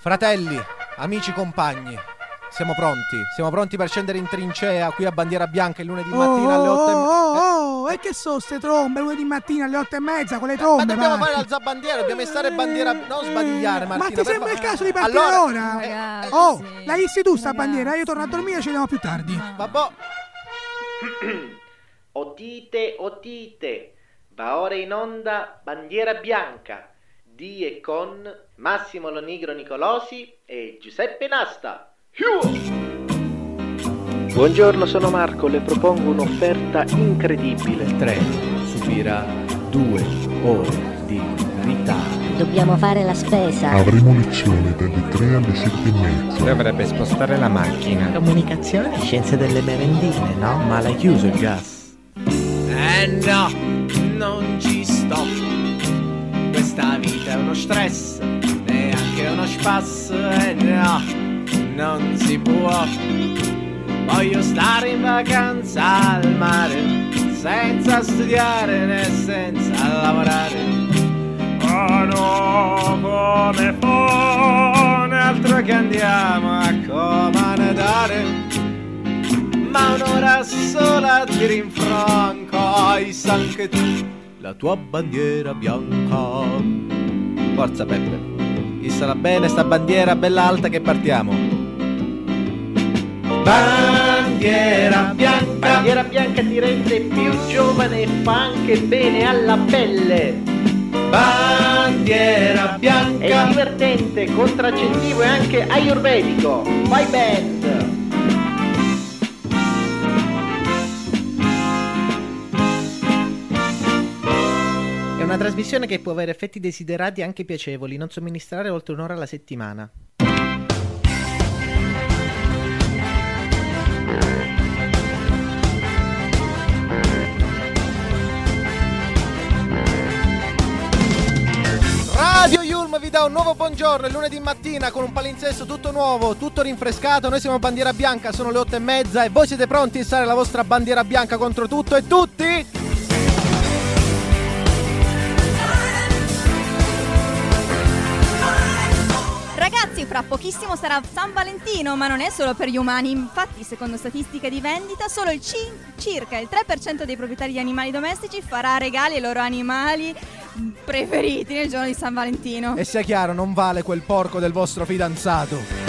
Fratelli, amici, compagni, siamo pronti per scendere in trincea qui a Bandiera Bianca il lunedì mattina alle 8:30. E che sono ste trombe lunedì mattina alle 8:30 con le trombe? Ma dobbiamo fare l'alzabandiera, dobbiamo stare bandiera, non sbadigliare, Martina. Ma ti sembra il caso di partire ora? La issi tu sta bandiera, io torno a dormire e ci vediamo più tardi. Vabbè. Otite, va ora in onda Bandiera Bianca di e con Massimo Lonigro Nicolosi e Giuseppe Nasta. Buongiorno, sono Marco, le propongo un'offerta incredibile. Il treno subirà 2 ore di ritardo. Dobbiamo fare la spesa. Avremo lezione dalle 3 alle 7:30. Dovrebbe spostare la macchina. Comunicazione, scienze delle merendine, no? Ma l'hai chiuso il gas? No, non ci sto. Questa vita è uno stress, neanche uno spasso. No, non si può. Voglio stare in vacanza al mare, senza studiare né senza lavorare. Oh no, come fa un altro che andiamo a comandare. Ma un'ora sola ti rinfranca, e san che tu, la tua bandiera bianca. Forza Peppe, issala bene sta bandiera bella alta che partiamo. Bandiera bianca ti rende più giovane e fa anche bene alla pelle. Bandiera bianca è divertente, contraccettivo e anche ayurvedico. Vai band! È una trasmissione che può avere effetti desiderati anche piacevoli, non somministrare oltre un'ora alla settimana. Radio Yulm vi dà un nuovo buongiorno il lunedì mattina con un palinsesto tutto nuovo, tutto rinfrescato. Noi siamo Bandiera Bianca, sono le 8:30 e voi siete pronti a instare la vostra bandiera bianca contro tutto e tutti? Ragazzi, fra pochissimo sarà San Valentino, ma non è solo per gli umani. Infatti, secondo statistiche di vendita, solo circa il 3% dei proprietari di animali domestici farà regali ai loro animali preferiti nel giorno di San Valentino. E sia chiaro, non vale quel porco del vostro fidanzato.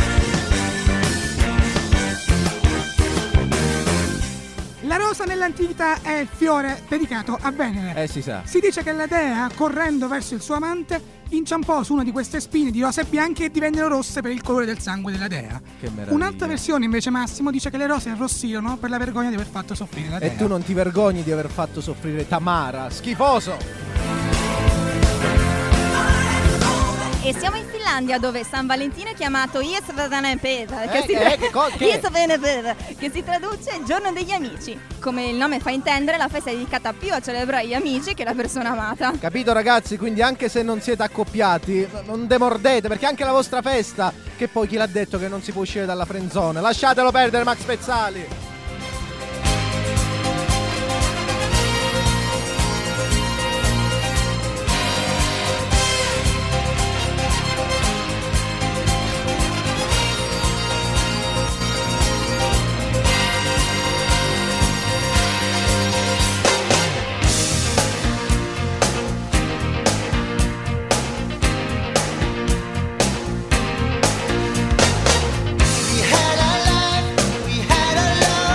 La rosa nell'antichità è il fiore dedicato a Venere. Si sa. Si dice che la dea, correndo verso il suo amante, inciampò su una di queste spine di rose bianche e divennero rosse per il colore del sangue della dea. Che meraviglia. Un'altra versione invece, Massimo, dice che le rose arrossirono per la vergogna di aver fatto soffrire la dea. E tu non ti vergogni di aver fatto soffrire Tamara, schifoso! E siamo in Finlandia, dove San Valentino è chiamato Iesvenepeda, che si traduce giorno degli amici. Come il nome fa intendere, la festa è dedicata più a celebrare gli amici che la persona amata. Capito ragazzi? Quindi anche se non siete accoppiati, non demordete, perché anche la vostra festa, che poi chi l'ha detto che non si può uscire dalla friendzone? Lasciatelo perdere, Max Pezzali! We had a life, we had a love.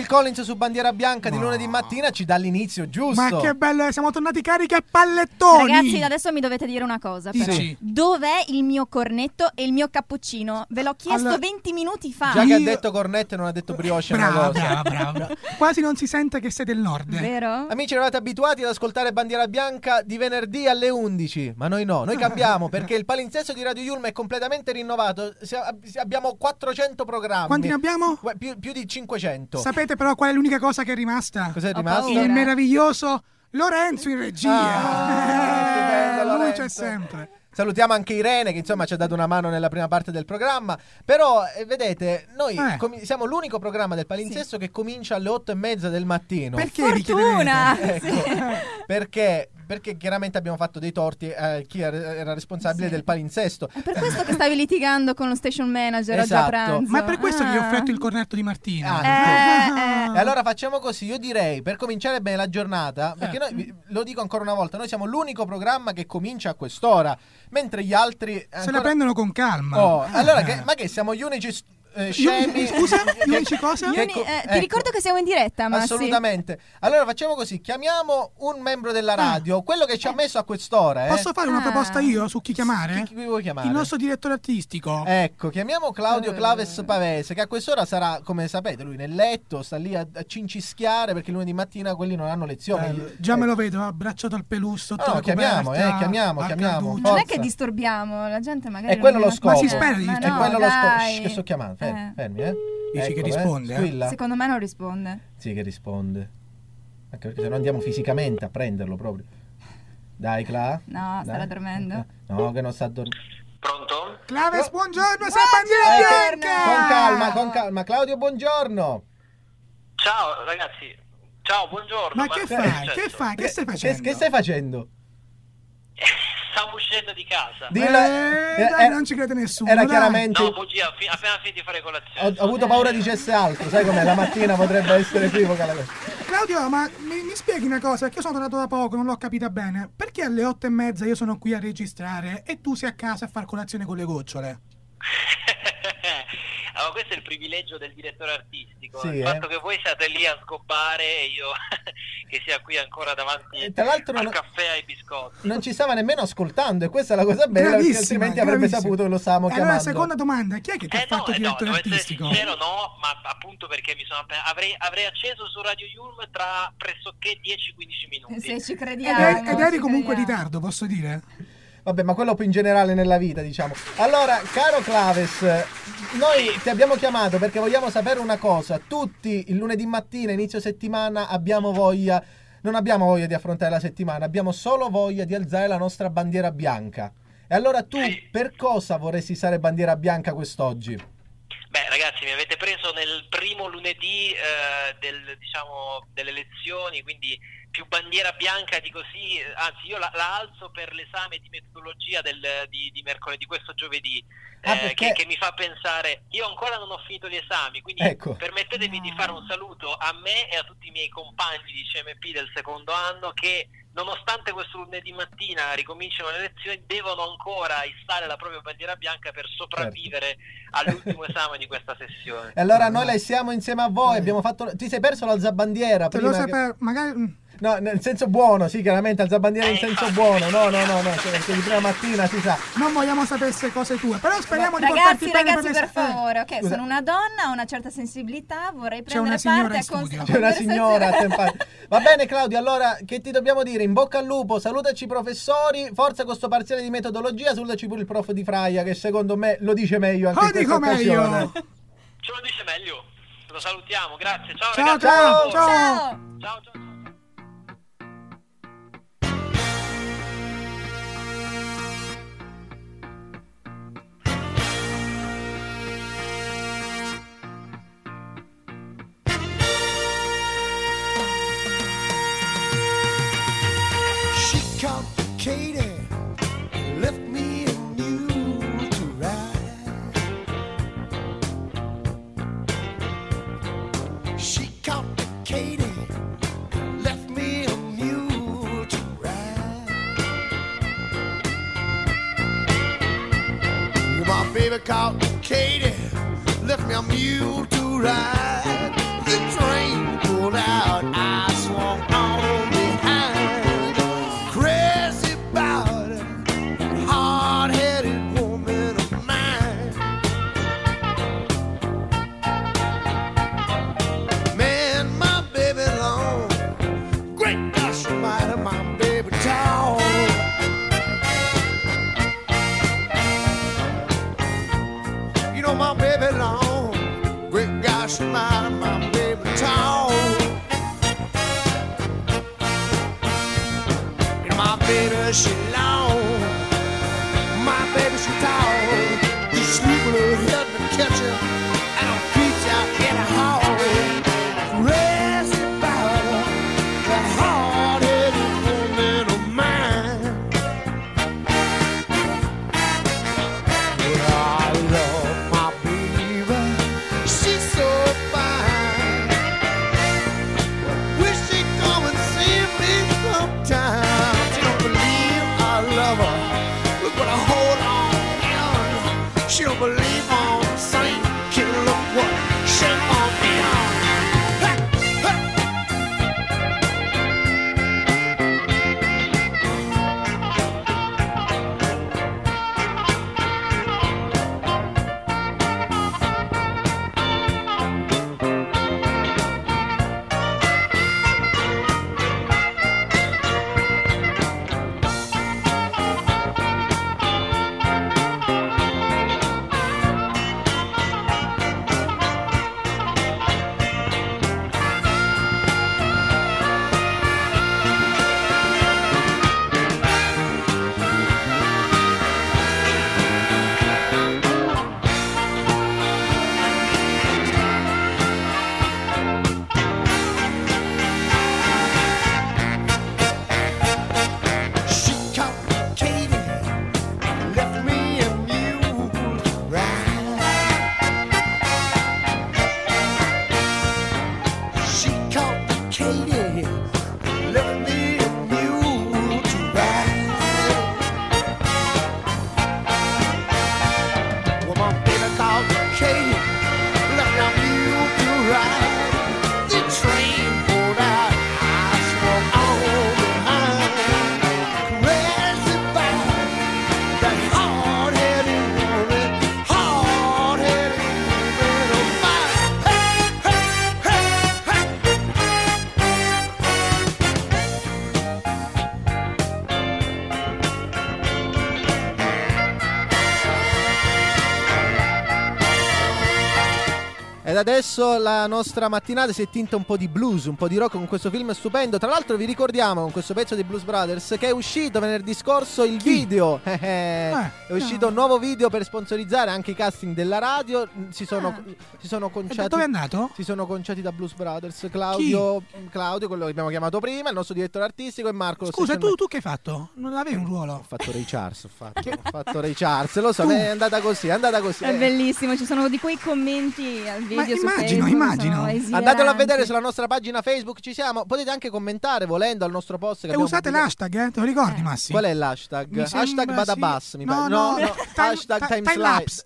Collins su Bandiera Bianca di lunedì mattina ci dà l'inizio giusto. Ma che bello, siamo tornati carichi a pallettoni. Ragazzi, adesso mi dovete dire una cosa. Però. Sì. Dov'è il mio cornetto e il mio cappuccino? Ve l'ho chiesto Allora, 20 minuti fa. Già che ha detto cornetto e non ha detto brioche. Brava. Quasi non si sente che sei del nord. Vero? Amici, eravate abituati ad ascoltare Bandiera Bianca di venerdì alle 11, ma noi no, noi cambiamo perché il palinsesto di Radio Yulm è completamente rinnovato. Abbiamo 400 programmi. Quanti ne abbiamo? Più di 500. Sapete però qual è l'unica cosa che è rimasta? Cos'è rimasto? Il meraviglioso Lorenzo in regia. Bello, Lui Lorenzo. c'è sempre. Salutiamo anche Irene che insomma ci ha dato una mano nella prima parte del programma. Però vedete, noi siamo l'unico programma del palinsesto che comincia alle 8:30 del mattino. Perché Fortuna! Perché chiaramente abbiamo fatto dei torti a chi era responsabile del palinsesto. È per questo che stavi litigando con lo station manager oggi a Esatto. pranzo. Ma è per questo che gli ho offerto il cornetto di Martina. E allora facciamo così, io direi per cominciare bene la giornata, perché noi, lo dico ancora una volta, noi siamo l'unico programma che comincia a quest'ora, mentre gli altri Se la prendono con calma. Allora ma che siamo gli unici scemi? Scusa, gli unici cosa? Ti ricordo che siamo in diretta, ma assolutamente. Allora facciamo così, chiamiamo un membro della radio, quello che ci ha messo a quest'ora. Posso fare una proposta io su chi chiamare? Chi vuoi chiamare? Il nostro direttore artistico. Ecco, chiamiamo Claudio Claves Pavese, che a quest'ora sarà, come sapete, lui nel letto, sta lì a cincischiare perché lunedì mattina quelli non hanno lezioni. Già me lo vedo, abbracciato al pelusso. No, chiamiamo. non è che disturbiamo, la gente magari è quello lo scopo. Ma si spera di è quello lo scopo. Che sto chiamando? Fermi, Dici che risponde? Squilla. Secondo me non risponde. Sì che risponde. Anche perché se no andiamo fisicamente a prenderlo proprio. Dai Cla. No, starà dormendo. No, che non sta dormendo. Pronto? Claves, buongiorno, sei Bandiera Bianca! Con calma. Claudio, buongiorno. Ciao ragazzi. Ciao, buongiorno. Ma che fai? Che fai? Che stai facendo? Che stai facendo? Stavo uscendo di casa. Dai, non ci crede nessuno. Era dai. chiaramente. No, bugia, appena finito di fare colazione. Ho avuto paura dicesse altro, sai com'è? La mattina potrebbe essere equivoca la cosa. Claudio, ma mi spieghi una cosa? Perché io sono tornato da poco, non l'ho capita bene. Perché alle 8:30 io sono qui a registrare e tu sei a casa a far colazione con le gocciole? Allora, questo è il privilegio del direttore artistico, Sì, il fatto che voi siate lì a scoppare e io che sia qui ancora davanti tra l'altro al caffè ai biscotti. Non ci stava nemmeno ascoltando e questa è la cosa bella, perché altrimenti avrebbe saputo che lo stavamo chiamando. Allora, seconda domanda, chi è che ti ha fatto direttore artistico? Sincero, no, ma appunto perché mi sono avrei acceso su Radio Yulm tra pressoché 10-15 minuti. Se ci crediamo. Ed eri comunque in ritardo, posso dire? Vabbè, ma quello più in generale nella vita, diciamo. Allora, caro Claves, noi ti abbiamo chiamato perché vogliamo sapere una cosa. Tutti il lunedì mattina, inizio settimana, non abbiamo voglia di affrontare la settimana, abbiamo solo voglia di alzare la nostra bandiera bianca. E allora tu, per cosa vorresti stare bandiera bianca quest'oggi? Beh, ragazzi, mi avete preso nel primo lunedì delle lezioni, quindi più bandiera bianca di così, anzi io la alzo per l'esame di metodologia di mercoledì, questo giovedì, che mi fa pensare, io ancora non ho finito gli esami, quindi permettetemi di fare un saluto a me e a tutti i miei compagni di CMP del secondo anno che nonostante questo lunedì mattina ricominciano le lezioni, devono ancora issare la propria bandiera bianca per sopravvivere all'ultimo esame di questa sessione. E allora noi la issiamo insieme a voi, abbiamo fatto. Ti sei perso l'alzabandiera? Te lo sapevo, magari. No, nel senso buono, sì, chiaramente alzabandiera in senso buono. No, perché di prima mattina si sa. Non vogliamo sapere queste cose tue, però speriamo di ragazzi, portarti bene per favore, ok, Scusa. sono una donna, ho una certa sensibilità, vorrei C'è una prendere signora parte in a studio. C'è una signora. Va bene Claudio, allora che ti dobbiamo dire? In bocca al lupo, salutaci i professori, forza con sto parziale di metodologia, salutaci pure il prof di Fraia che secondo me lo dice meglio anche in questa occasione. Ce lo dice meglio. Lo salutiamo, grazie. Ciao, Ciao, ragazzi. ciao. Ciao. Katie left me a mule to ride. She caught the Katie, left me a mule to ride. My baby caught the Katie, left me a mule to ride. The train smile, my baby tall. And my baby, she long. My baby, she tall. You sleep with her head to catch her, and I'll preach out in the hall. Rest about the hard-headed woman of mine. Well, I love my baby, she's so fine. Wish she'd come and see me sometime. She don't believe I love her. Look what I hold on. She don't believe I'm the same. Kid, look what shame on me. Ed adesso la nostra mattinata si è tinta un po' di blues, un po' di rock con questo film stupendo. Tra l'altro vi ricordiamo con questo pezzo dei Blues Brothers che è uscito venerdì scorso il video. È uscito un nuovo video per sponsorizzare anche i casting della radio. Si sono conciati. Dove è andato? Si sono conciati da Blues Brothers Claudio, quello che abbiamo chiamato prima, il nostro direttore artistico, e Marco. Scusa, tu che hai fatto? Non avevi un ruolo? Ho fatto Ray Charles, ho fatto Ray Charles, lo so, è andata così. È bellissimo, ci sono di quei commenti al video. Immagino. Andatelo a vedere sulla nostra pagina Facebook, ci siamo. Potete anche commentare volendo al nostro post. E usate l'hashtag, te lo ricordi, Massi? Qual è l'hashtag? Hashtag Badabas, mi pare. No. Hashtag Timelapse.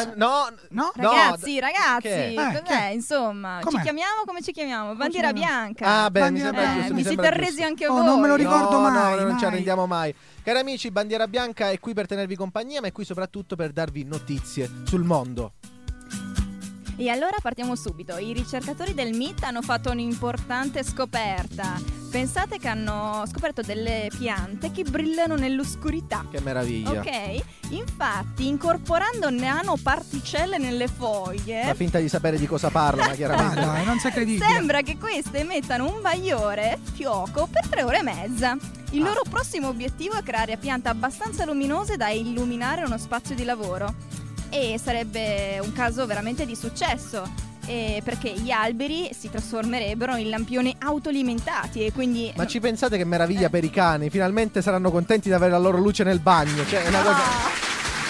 No. Ragazzi, cos'è? Insomma, ci chiamiamo come ci chiamiamo? Bandiera bianca. Ah, beh, mi sembra giusto. Vi siete arresi anche voi? Non me lo ricordo mai. No, non ci arrendiamo mai. Cari amici, Bandiera Bianca è qui per tenervi compagnia, ma è qui soprattutto per darvi notizie sul mondo. E allora partiamo subito. I ricercatori del MIT hanno fatto un'importante scoperta. Pensate che hanno scoperto delle piante che brillano nell'oscurità. Che meraviglia. Ok? Infatti, incorporando nanoparticelle nelle foglie... Fa finta di sapere di cosa parla, ma chiaramente... no, non sei credibile. Sembra che queste emettano un bagliore fioco per 3 ore e mezza. Il loro prossimo obiettivo è creare piante abbastanza luminose da illuminare uno spazio di lavoro. E sarebbe un caso veramente di successo, perché gli alberi si trasformerebbero in lampioni autoalimentati e quindi... Ma ci pensate che meraviglia per i cani? Finalmente saranno contenti di avere la loro luce nel bagno. Cioè, è una cosa...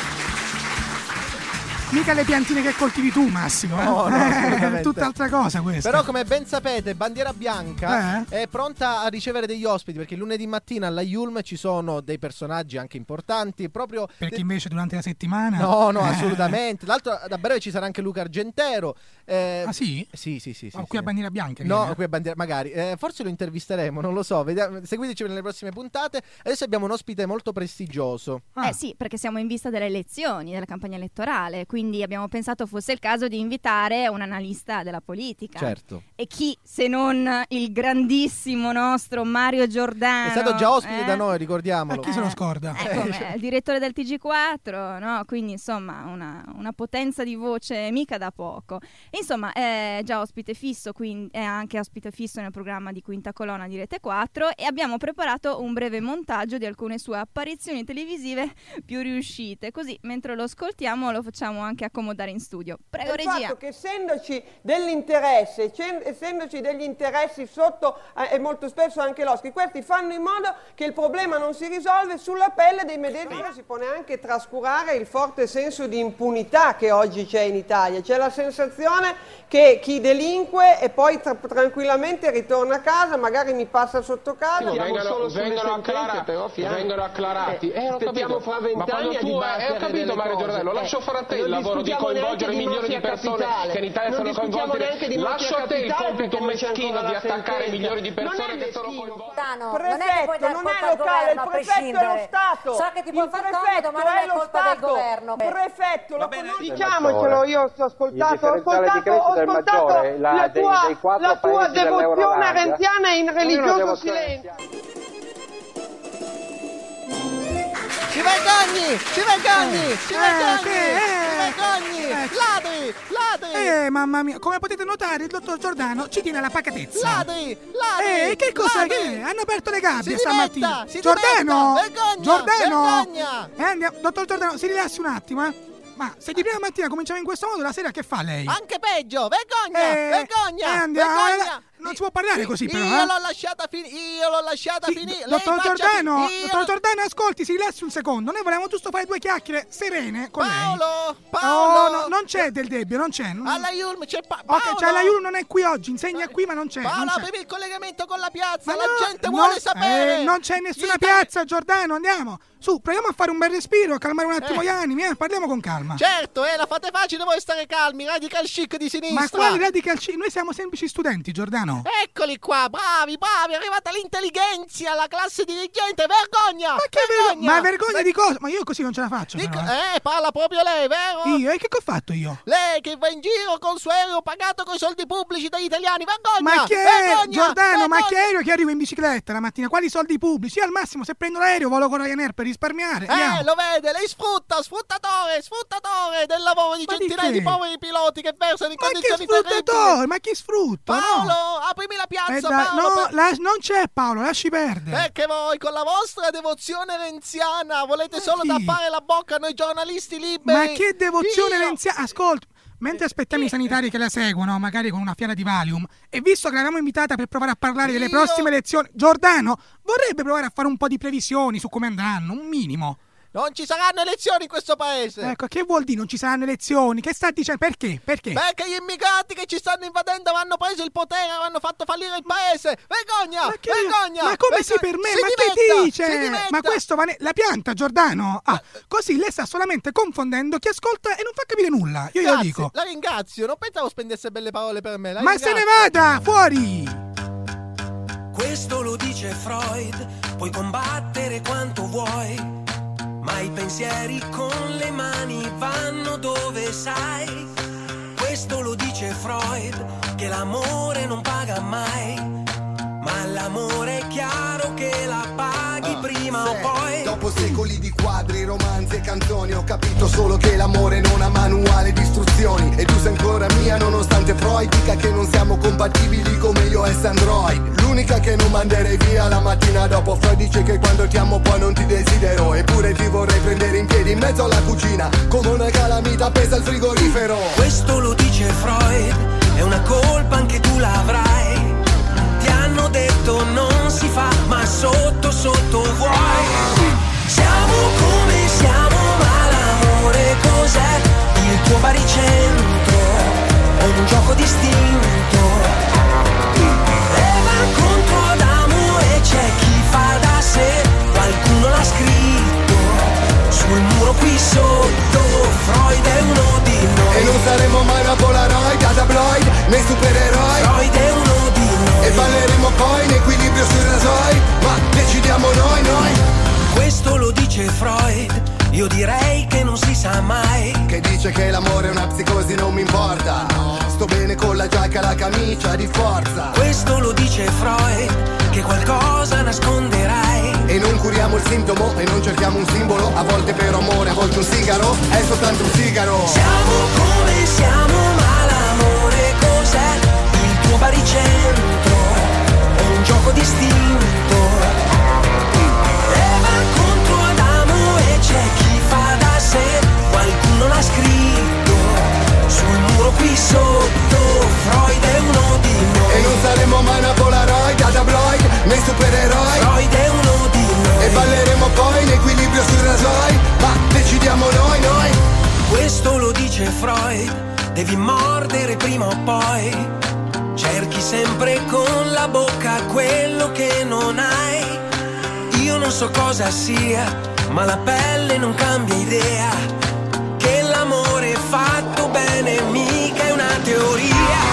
Mica le piantine che coltivi tu, Massimo. No, è tutt'altra cosa questa. Però, come ben sapete, Bandiera Bianca è pronta a ricevere degli ospiti, perché lunedì mattina alla Yulm ci sono dei personaggi anche importanti, proprio perché invece durante la settimana no, assolutamente. Tra l'altro da breve ci sarà anche Luca Argentero. Ah sì? Sì. Qui a Bandiera Bianca no, qui a Bandiera, magari forse lo intervisteremo, non lo so. Seguiteci nelle prossime puntate. Adesso abbiamo un ospite molto prestigioso. Sì, perché siamo in vista delle elezioni, della campagna elettorale, quindi abbiamo pensato fosse il caso di invitare un analista della politica. Certo. E chi se non il grandissimo nostro Mario Giordano. È stato già ospite da noi, ricordiamolo. Chi se lo scorda? Il direttore del TG4, no? Quindi insomma una potenza di voce mica da poco. Insomma è già ospite fisso, quindi è anche ospite fisso nel programma di Quinta Colonna di Rete 4 e abbiamo preparato un breve montaggio di alcune sue apparizioni televisive più riuscite, così mentre lo ascoltiamo lo facciamo anche accomodare in studio. Prego, il regia. fatto che essendoci degli interessi sotto e molto spesso anche loschi, questi fanno in modo che il problema non si risolve sulla pelle dei medesimi. Si può neanche trascurare il forte senso di impunità che oggi c'è in Italia. C'è la sensazione che chi delinque e poi tranquillamente ritorna a casa, magari mi passa sotto casa. Vengono acclarati. Aspettiamo fra 20 anni a dibattere. Ho capito, Mario Giordano, lo lascio fare a te il lavoro di coinvolgere milioni di persone che in Italia sono coinvolte. Lascio a te il compito meschino di attaccare milioni di persone che sono coinvolte. Prefetto, non è locale, il prefetto è lo Stato. So che ti può far comodo, ma non è colpa del governo. Prefetto, diciamocelo, io ho ascoltato la tua devozione renziana in religioso silenzio. Ci vergogni! Ladri! Mamma mia, come potete notare il dottor Giordano ci tiene alla pacatezza. Ladri! Che cosa è? Hanno aperto le gabbie stamattina. Giordano! Giordano! Dottor Giordano, si rilassi un attimo, Ma se di prima mattina cominciamo in questo modo, la sera che fa lei? Anche peggio! Vergogna! Non si può parlare così, però. Io l'ho lasciata finire. Dottor Giordano, ascolti, si rilassi un secondo. Noi volevamo giusto fare due chiacchiere serene con lei. Paolo! No, non c'è del Debbio, non c'è. Alla Yulm c'è Paolo. Ok, cioè la Yulm non è qui oggi, insegna qui, ma non c'è. Paolo, non c'è. avevi il collegamento con la piazza, la gente vuole sapere. Non c'è nessuna piazza, Giordano, andiamo. Su, proviamo a fare un bel respiro, calmare un attimo gli animi, parliamo con calma. Certo, la fate facile voi stare calmi, radical chic di sinistra. Ma quali radical chic? Noi siamo semplici studenti, Giordano. Eccoli qua, bravi, è arrivata l'intelligenza, la classe dirigente, vergogna! Ma che vergogna? Ma vergogna di cosa? Ma io così non ce la faccio. Parla proprio lei, vero? Io? E che ho fatto io? Lei che va in giro con suo aereo pagato con i soldi pubblici dagli italiani, vergogna! Ma che è? Giordano, ma che aereo che arrivo in bicicletta la mattina? Quali soldi pubblici? Io al massimo se prendo l'aereo volo con Ryanair per risparmiare. Lo vede, lei sfruttatore del lavoro di centinaia di poveri piloti che versano in condizioni terribili. Ma chi sfrutta? Paolo, aprimi la piazza, Paolo. Non c'è Paolo, lasci perdere. Perché voi con la vostra devozione renziana volete solo tappare la bocca a noi giornalisti liberi. Ma che devozione renziana? Ascolta, mentre aspettiamo i sanitari che la seguono, magari con una fiala di Valium, e visto che l'avevamo invitata per provare a parlare delle prossime elezioni, Giordano vorrebbe provare a fare un po' di previsioni su come andranno, un minimo. Non ci saranno elezioni in questo paese. Ecco, che vuol dire non ci saranno elezioni? Che sta dicendo? Perché? Perché gli immigrati che ci stanno invadendo hanno preso il potere, hanno fatto fallire il paese. Vergogna! Ma come si permette? Ma che dice? Ma questo va la pianta, Giordano. Così lei sta solamente confondendo chi ascolta e non fa capire nulla. Io glielo dico. La ringrazio, non pensavo spendesse belle parole per me. Ma se ne vada, fuori! Questo lo dice Freud, puoi combattere quanto vuoi, ma i pensieri con le mani vanno dove sai. Questo lo dice Freud, che l'amore non paga mai, ma l'amore è chiaro che la paghi prima o poi. Dopo secoli di quadri, romanzi e canzoni, ho capito solo che l'amore non ha manuale di istruzioni. E tu sei ancora mia nonostante Freud dica che non siamo compatibili come iOS e Android. L'unica che non manderei via la mattina dopo. Freud dice che quando ti amo poi non ti desidero, eppure ti vorrei prendere in piedi in mezzo alla cucina come una calamita appesa al frigorifero. Questo lo dice Freud, è una colpa anche tu l'avrai. Ti hanno detto non si fa, ma sotto sotto vuoi. Siamo come siamo, ma l'amore cos'è? Il tuo baricentro è un gioco distinto. Eva contro Adamo e c'è chi fa da sé. Qualcuno l'ha scritto sul muro qui sotto. Freud è uno di noi. E non saremo mai una Polaroid, da tabloid, nei supereroi. Freud è uno di noi. E balleremo poi in equilibrio sui rasoi, ma decidiamo noi. Questo lo dice Freud, io direi che non si sa mai. Che dice dice che l'amore è una psicosi non mi importa. Sto bene con la giacca e la camicia di forza. Questo lo dice Freud, che qualcosa nasconderai. E non curiamo il sintomo e non cerchiamo un simbolo. A volte per amore, a volte un sigaro è soltanto un sigaro. Siamo come siamo, ma l'amore cos'è? Il tuo baricentro è un gioco distinto. Eva contro Adamo e c'è chi fa da sé. Qualcuno l'ha scritto sul muro qui sotto. Freud è uno di noi. E non saremo mai una Polaroid, a tabloid, nei supereroi. Freud è uno di noi. E balleremo poi in equilibrio sui rasoi. Ma decidiamo noi. Questo lo dice Freud, devi mordere prima o poi. Cerchi sempre con la bocca quello che non hai. Io non so cosa sia, ma la pelle non cambia idea. Che l'amore fatto bene mica è una teoria.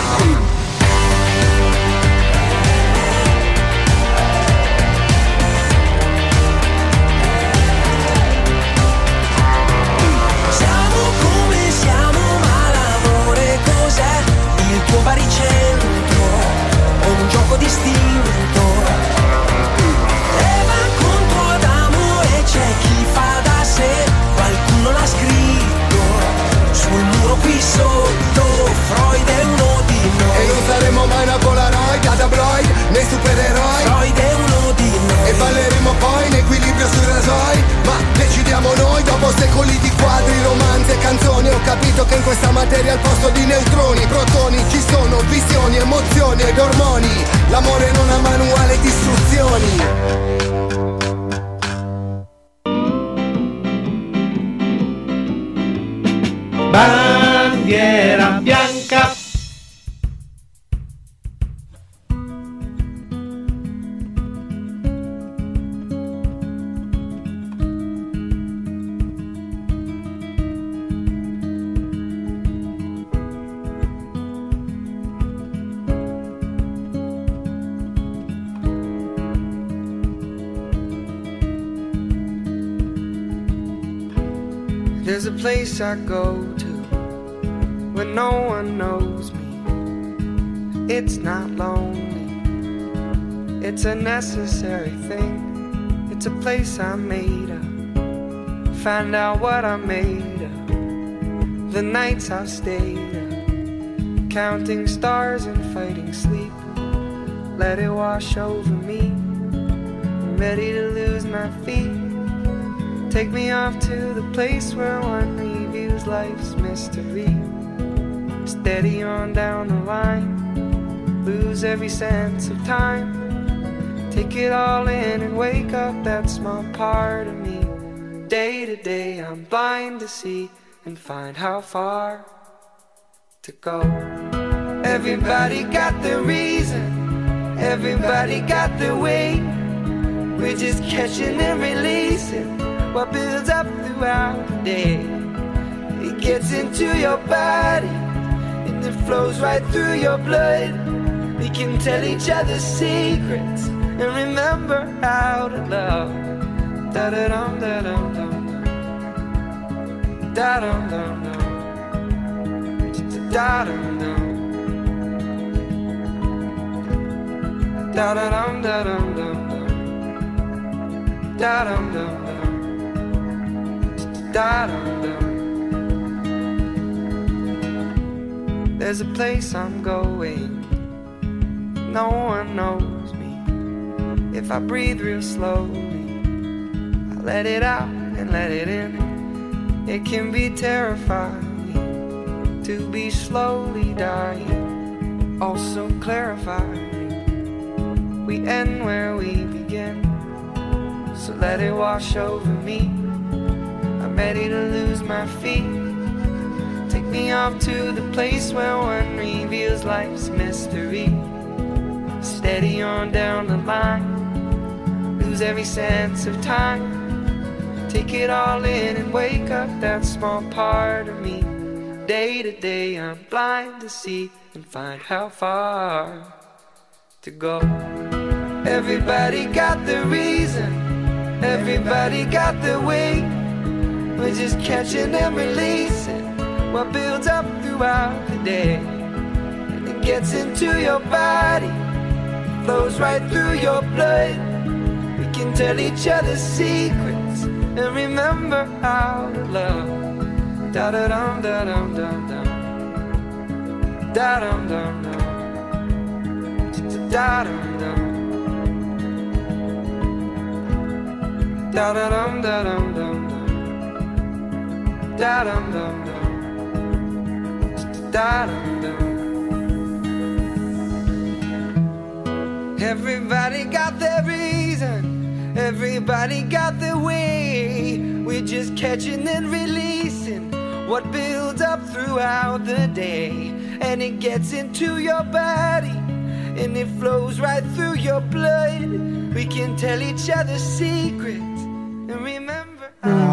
Il tuo baricentro è un gioco distinto. Eva contro Adamo e c'è chi fa da sé. Qualcuno l'ha scritto sul muro qui sotto. Freud è uno di noi. E non saremo mai una Polaroid, a tabloid, nei supereroi. Freud è uno di noi. E balleremo poi in equilibrio sui rasoi. Ma decidiamo noi dopo secoli di quadri, romanzi e canzoni. Ho capito che in questa materia al posto di neutroni, protoni ci sono visioni, emozioni ed ormoni. L'amore non ha manuale di istruzioni. Bandiera bianca. There's a place I go to when no one knows me. It's not lonely, it's a necessary thing. It's a place I made up, find out what I'm made of. The nights I've stayed up, counting stars and fighting sleep. Let it wash over me, I'm ready to lose my feet. Take me off to the place where one reviews life's mystery. Steady on down the line, lose every sense of time. Take it all in and wake up that small part of me. Day to day I'm blind to see and find how far to go. Everybody got their reason, everybody got their way. We're just catching and releasing what builds up throughout the day. It gets into your body and it flows right through your blood. We can tell each other secrets and remember how to love. Da da dum da dum dum, da dum dum dum, da dum dum, da da dum da dum dum, da dum dum dum. There's a place I'm going, no one knows me. If I breathe real slowly, I let it out and let it in. It can be terrifying to be slowly dying, also clarifying. We end where we begin, so let it wash over me. I'm ready to lose my feet. Take me off to the place where one reveals life's mystery. Steady on down the line, lose every sense of time. Take it all in and wake up that small part of me. Day to day I'm blind to see and find how far to go. Everybody got the reason, everybody got the way. We're just catching and releasing what builds up throughout the day. And it gets into your body, flows right through your blood. We can tell each other secrets and remember how to love. Da-da-dum, da-dum, dum-dum. Da-dum, dum-dum. Da-dum-dum. Da-da-dum, da-dum, dum-dum. Da-dum-dum-dum. Da-dum-dum. Everybody got their reason, everybody got their way. We're just catching and releasing what builds up throughout the day. And it gets into your body, and it flows right through your blood. We can tell each other secrets and remember.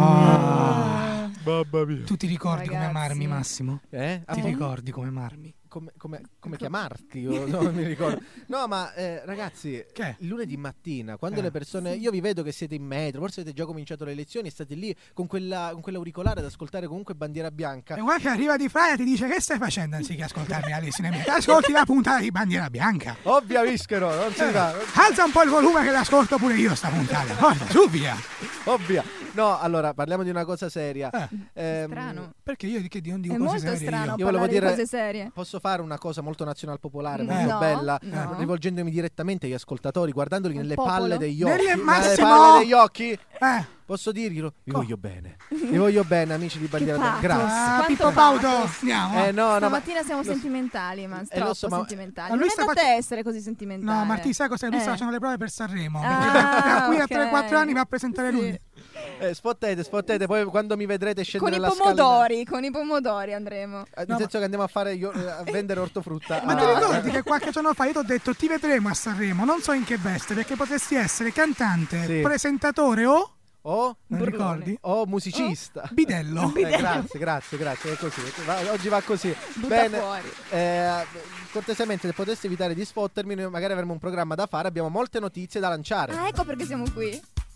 Mamma mia. Tu ti ricordi come Ragazzi. amarmi, Massimo? Eh? Ti ricordi come amarmi? Come chiamarti? Io non mi ricordo. No, ma ragazzi, il lunedì mattina, quando le persone. Io vi vedo che siete in metro, forse avete già cominciato le lezioni e state lì con quell'auricolare ad ascoltare comunque Bandiera Bianca. E guarda che arriva Di Fraia e ti dice: che stai facendo anziché ascoltarmi la lezione? Ascolti la puntata di Bandiera Bianca. Ovvia Vischero, non si fa. Alza un po' il volume che l'ascolto pure io sta puntata. Forza, su via. Ovvia. No, allora parliamo di una cosa seria. Strano. Perché io che non dico È cose molto serie strano Io volevo parlare dire, di cose serie. posso fare una cosa molto nazional popolare, No, molto bella, no. rivolgendomi direttamente agli ascoltatori, guardandoli nelle popolo. palle degli occhi. Nelle- Nelle Massimo! palle degli occhi. Posso dirglielo? Vi voglio bene. Vi voglio bene, amici di Bandiera Bianca. Grazie. Pippo Baudo, andiamo. No, ma Stamattina siamo sentimentali, ma troppo lo so, ma- sentimentali. Ma Non lui è sta da te essere così sentimentale. No, Martì, sai cos'è? Lui sta facendo le prove per Sanremo. Ah, Da qui a ok. 3-4 anni va a presentare lui. Sfottete, poi quando mi vedrete scendere Con i la scalina. pomodori, con i pomodori andremo. Nel senso che andiamo a fare a vendere ortofrutta. Ma ti ricordi che qualche giorno fa io ti ho detto ti vedremo a Sanremo, non so in che veste, perché potresti essere cantante, Sì. presentatore o... Oh? Non ricordi? Oh, musicista. Bidello. Grazie, è così. Oggi va così. Butta Bene. fuori. Cortesemente, se poteste evitare di sfottermi, noi magari avremo un programma da fare, abbiamo molte notizie da lanciare. Ah, ecco perché siamo qui.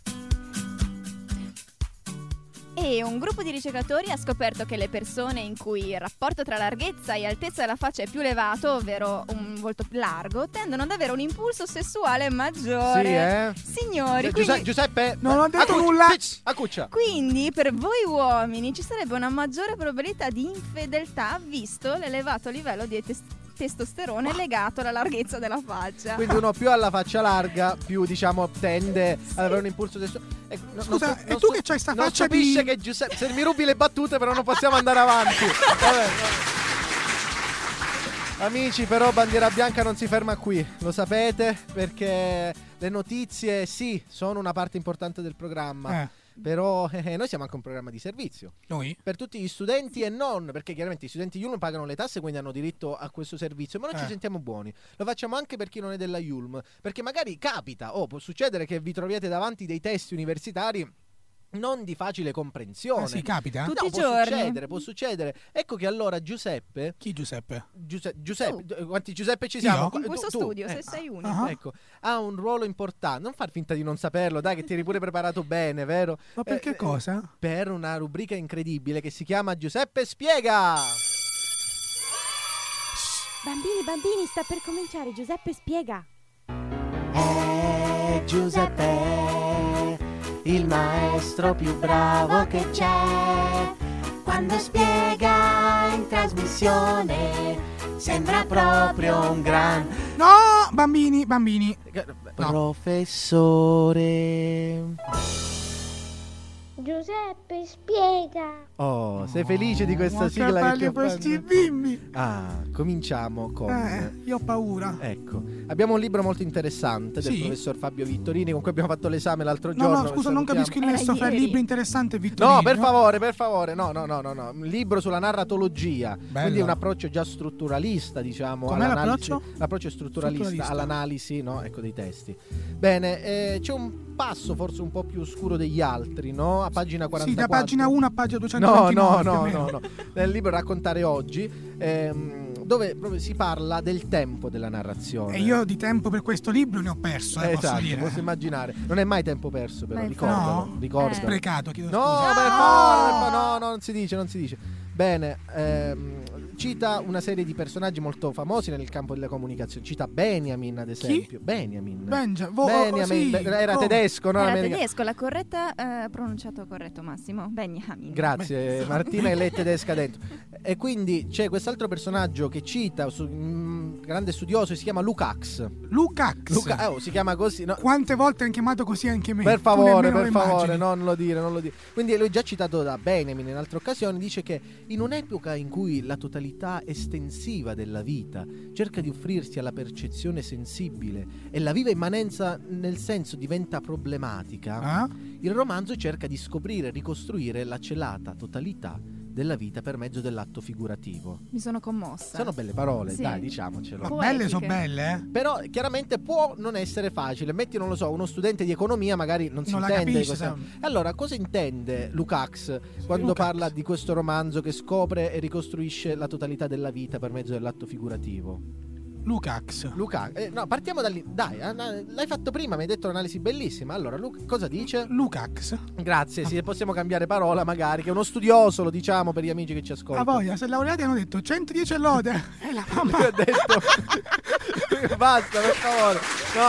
E un gruppo di ricercatori ha scoperto che le persone in cui il rapporto tra larghezza e altezza della faccia è più elevato, ovvero un volto più largo, tendono ad avere un impulso sessuale maggiore. Signori, quindi, Giuseppe, non ho detto nulla. Accuccia. quindi per voi uomini ci sarebbe una maggiore probabilità di infedeltà visto l'elevato livello di testosterone legato alla larghezza della faccia. Quindi uno più ha la faccia larga, più diciamo tende ad avere un impulso sessuale. Scusa, e tu che c'hai sta faccia non capisce di... che Giuseppe, se mi rubi le battute però non possiamo andare avanti. Vabbè. Amici, però Bandiera Bianca non si ferma qui, lo sapete, perché le notizie sì, sono una parte importante del programma. Però noi siamo anche un programma di servizio. Noi? Per tutti gli studenti e non, perché chiaramente i studenti Yulm pagano le tasse, quindi hanno diritto a questo servizio, ma noi ci sentiamo buoni. Lo facciamo anche per chi non è della Yulm, perché magari capita, può succedere che vi troviate davanti dei testi universitari non di facile comprensione. Sì, capita. Tutti i può giorni. può succedere. Ecco che allora Giuseppe. Chi Giuseppe? Giuseppe, quanti Giuseppe ci siamo? Io? In questo Tu. studio, se sei unico. Ecco, ha un ruolo importante. Non far finta di non saperlo, dai, che ti eri pure preparato bene, vero? Ma per che cosa? Per una rubrica incredibile che si chiama Giuseppe Spiega. Bambini, sta per cominciare. Giuseppe spiega. Giuseppe, il maestro più bravo che c'è. Quando spiega in trasmissione sembra proprio un gran No, bambini. Professore. Giuseppe spiega. Oh, sei felice di questa Ma sigla che parli ti ho questi fatto? bimbi. Cominciamo con Io ho paura. Ecco, abbiamo un libro molto interessante del Sì? professor Fabio Vittorini, con cui abbiamo fatto l'esame l'altro giorno. No, scusa, non capisco il nesso fra il ieri. libro interessante e Vittorino. No, per favore. No. Un libro sulla narratologia. Quindi un approccio già strutturalista, diciamo. Com'è all'analisi. l'approccio? L'approccio è strutturalista all'analisi, no? Ecco, dei testi. Bene, c'è un passo forse un po' più oscuro degli altri, no? A pagina 44. Sì, da pagina 1 a pagina 229. No. Nel libro Raccontare oggi, dove proprio si parla del tempo della narrazione. E io di tempo per questo libro ne ho perso, posso Esatto, dire. posso immaginare. Non è mai tempo perso, però Ma ricordalo. no? Ricordalo. Sprecato, chiedo No, scusa. per favore, no, non si dice. Bene, cita una serie di personaggi molto famosi nel campo delle comunicazioni. Cita Benjamin, ad esempio. Chi? Benjamin. Benjamin, sì. Era tedesco, no? Era tedesco, la corretta pronunciato corretto, Massimo. Benjamin. Grazie, Martina, e lei è tedesca dentro. E quindi c'è quest'altro personaggio che cita, grande studioso, si chiama Lukács. Si chiama così, no? Quante volte hanno chiamato così anche me? Per favore, non lo dire. Quindi lui, già citato da Benjamin in altre occasioni, dice che in un'epoca in cui la totalità estensiva della vita cerca di offrirsi alla percezione sensibile e la viva immanenza nel senso diventa problematica, il romanzo cerca di scoprire e ricostruire la celata totalità della vita per mezzo dell'atto figurativo. Mi sono commossa. Sono belle parole, sì. Dai, diciamocelo. Ma belle sono belle, Però chiaramente può non essere facile. Metti, non lo so, uno studente di economia magari non si intende capisce, Allora, cosa intende Lukács quando parla di questo romanzo che scopre e ricostruisce la totalità della vita per mezzo dell'atto figurativo? Lukács. No, partiamo da lì. Dai, l'hai fatto prima, mi hai detto un'analisi bellissima. Allora, cosa dice? Lukács. Grazie, sì, possiamo cambiare parola magari, che è uno studioso, lo diciamo per gli amici che ci ascoltano. A voglia, se laureati hanno detto 110 lode. E la mamma ha detto basta, per favore.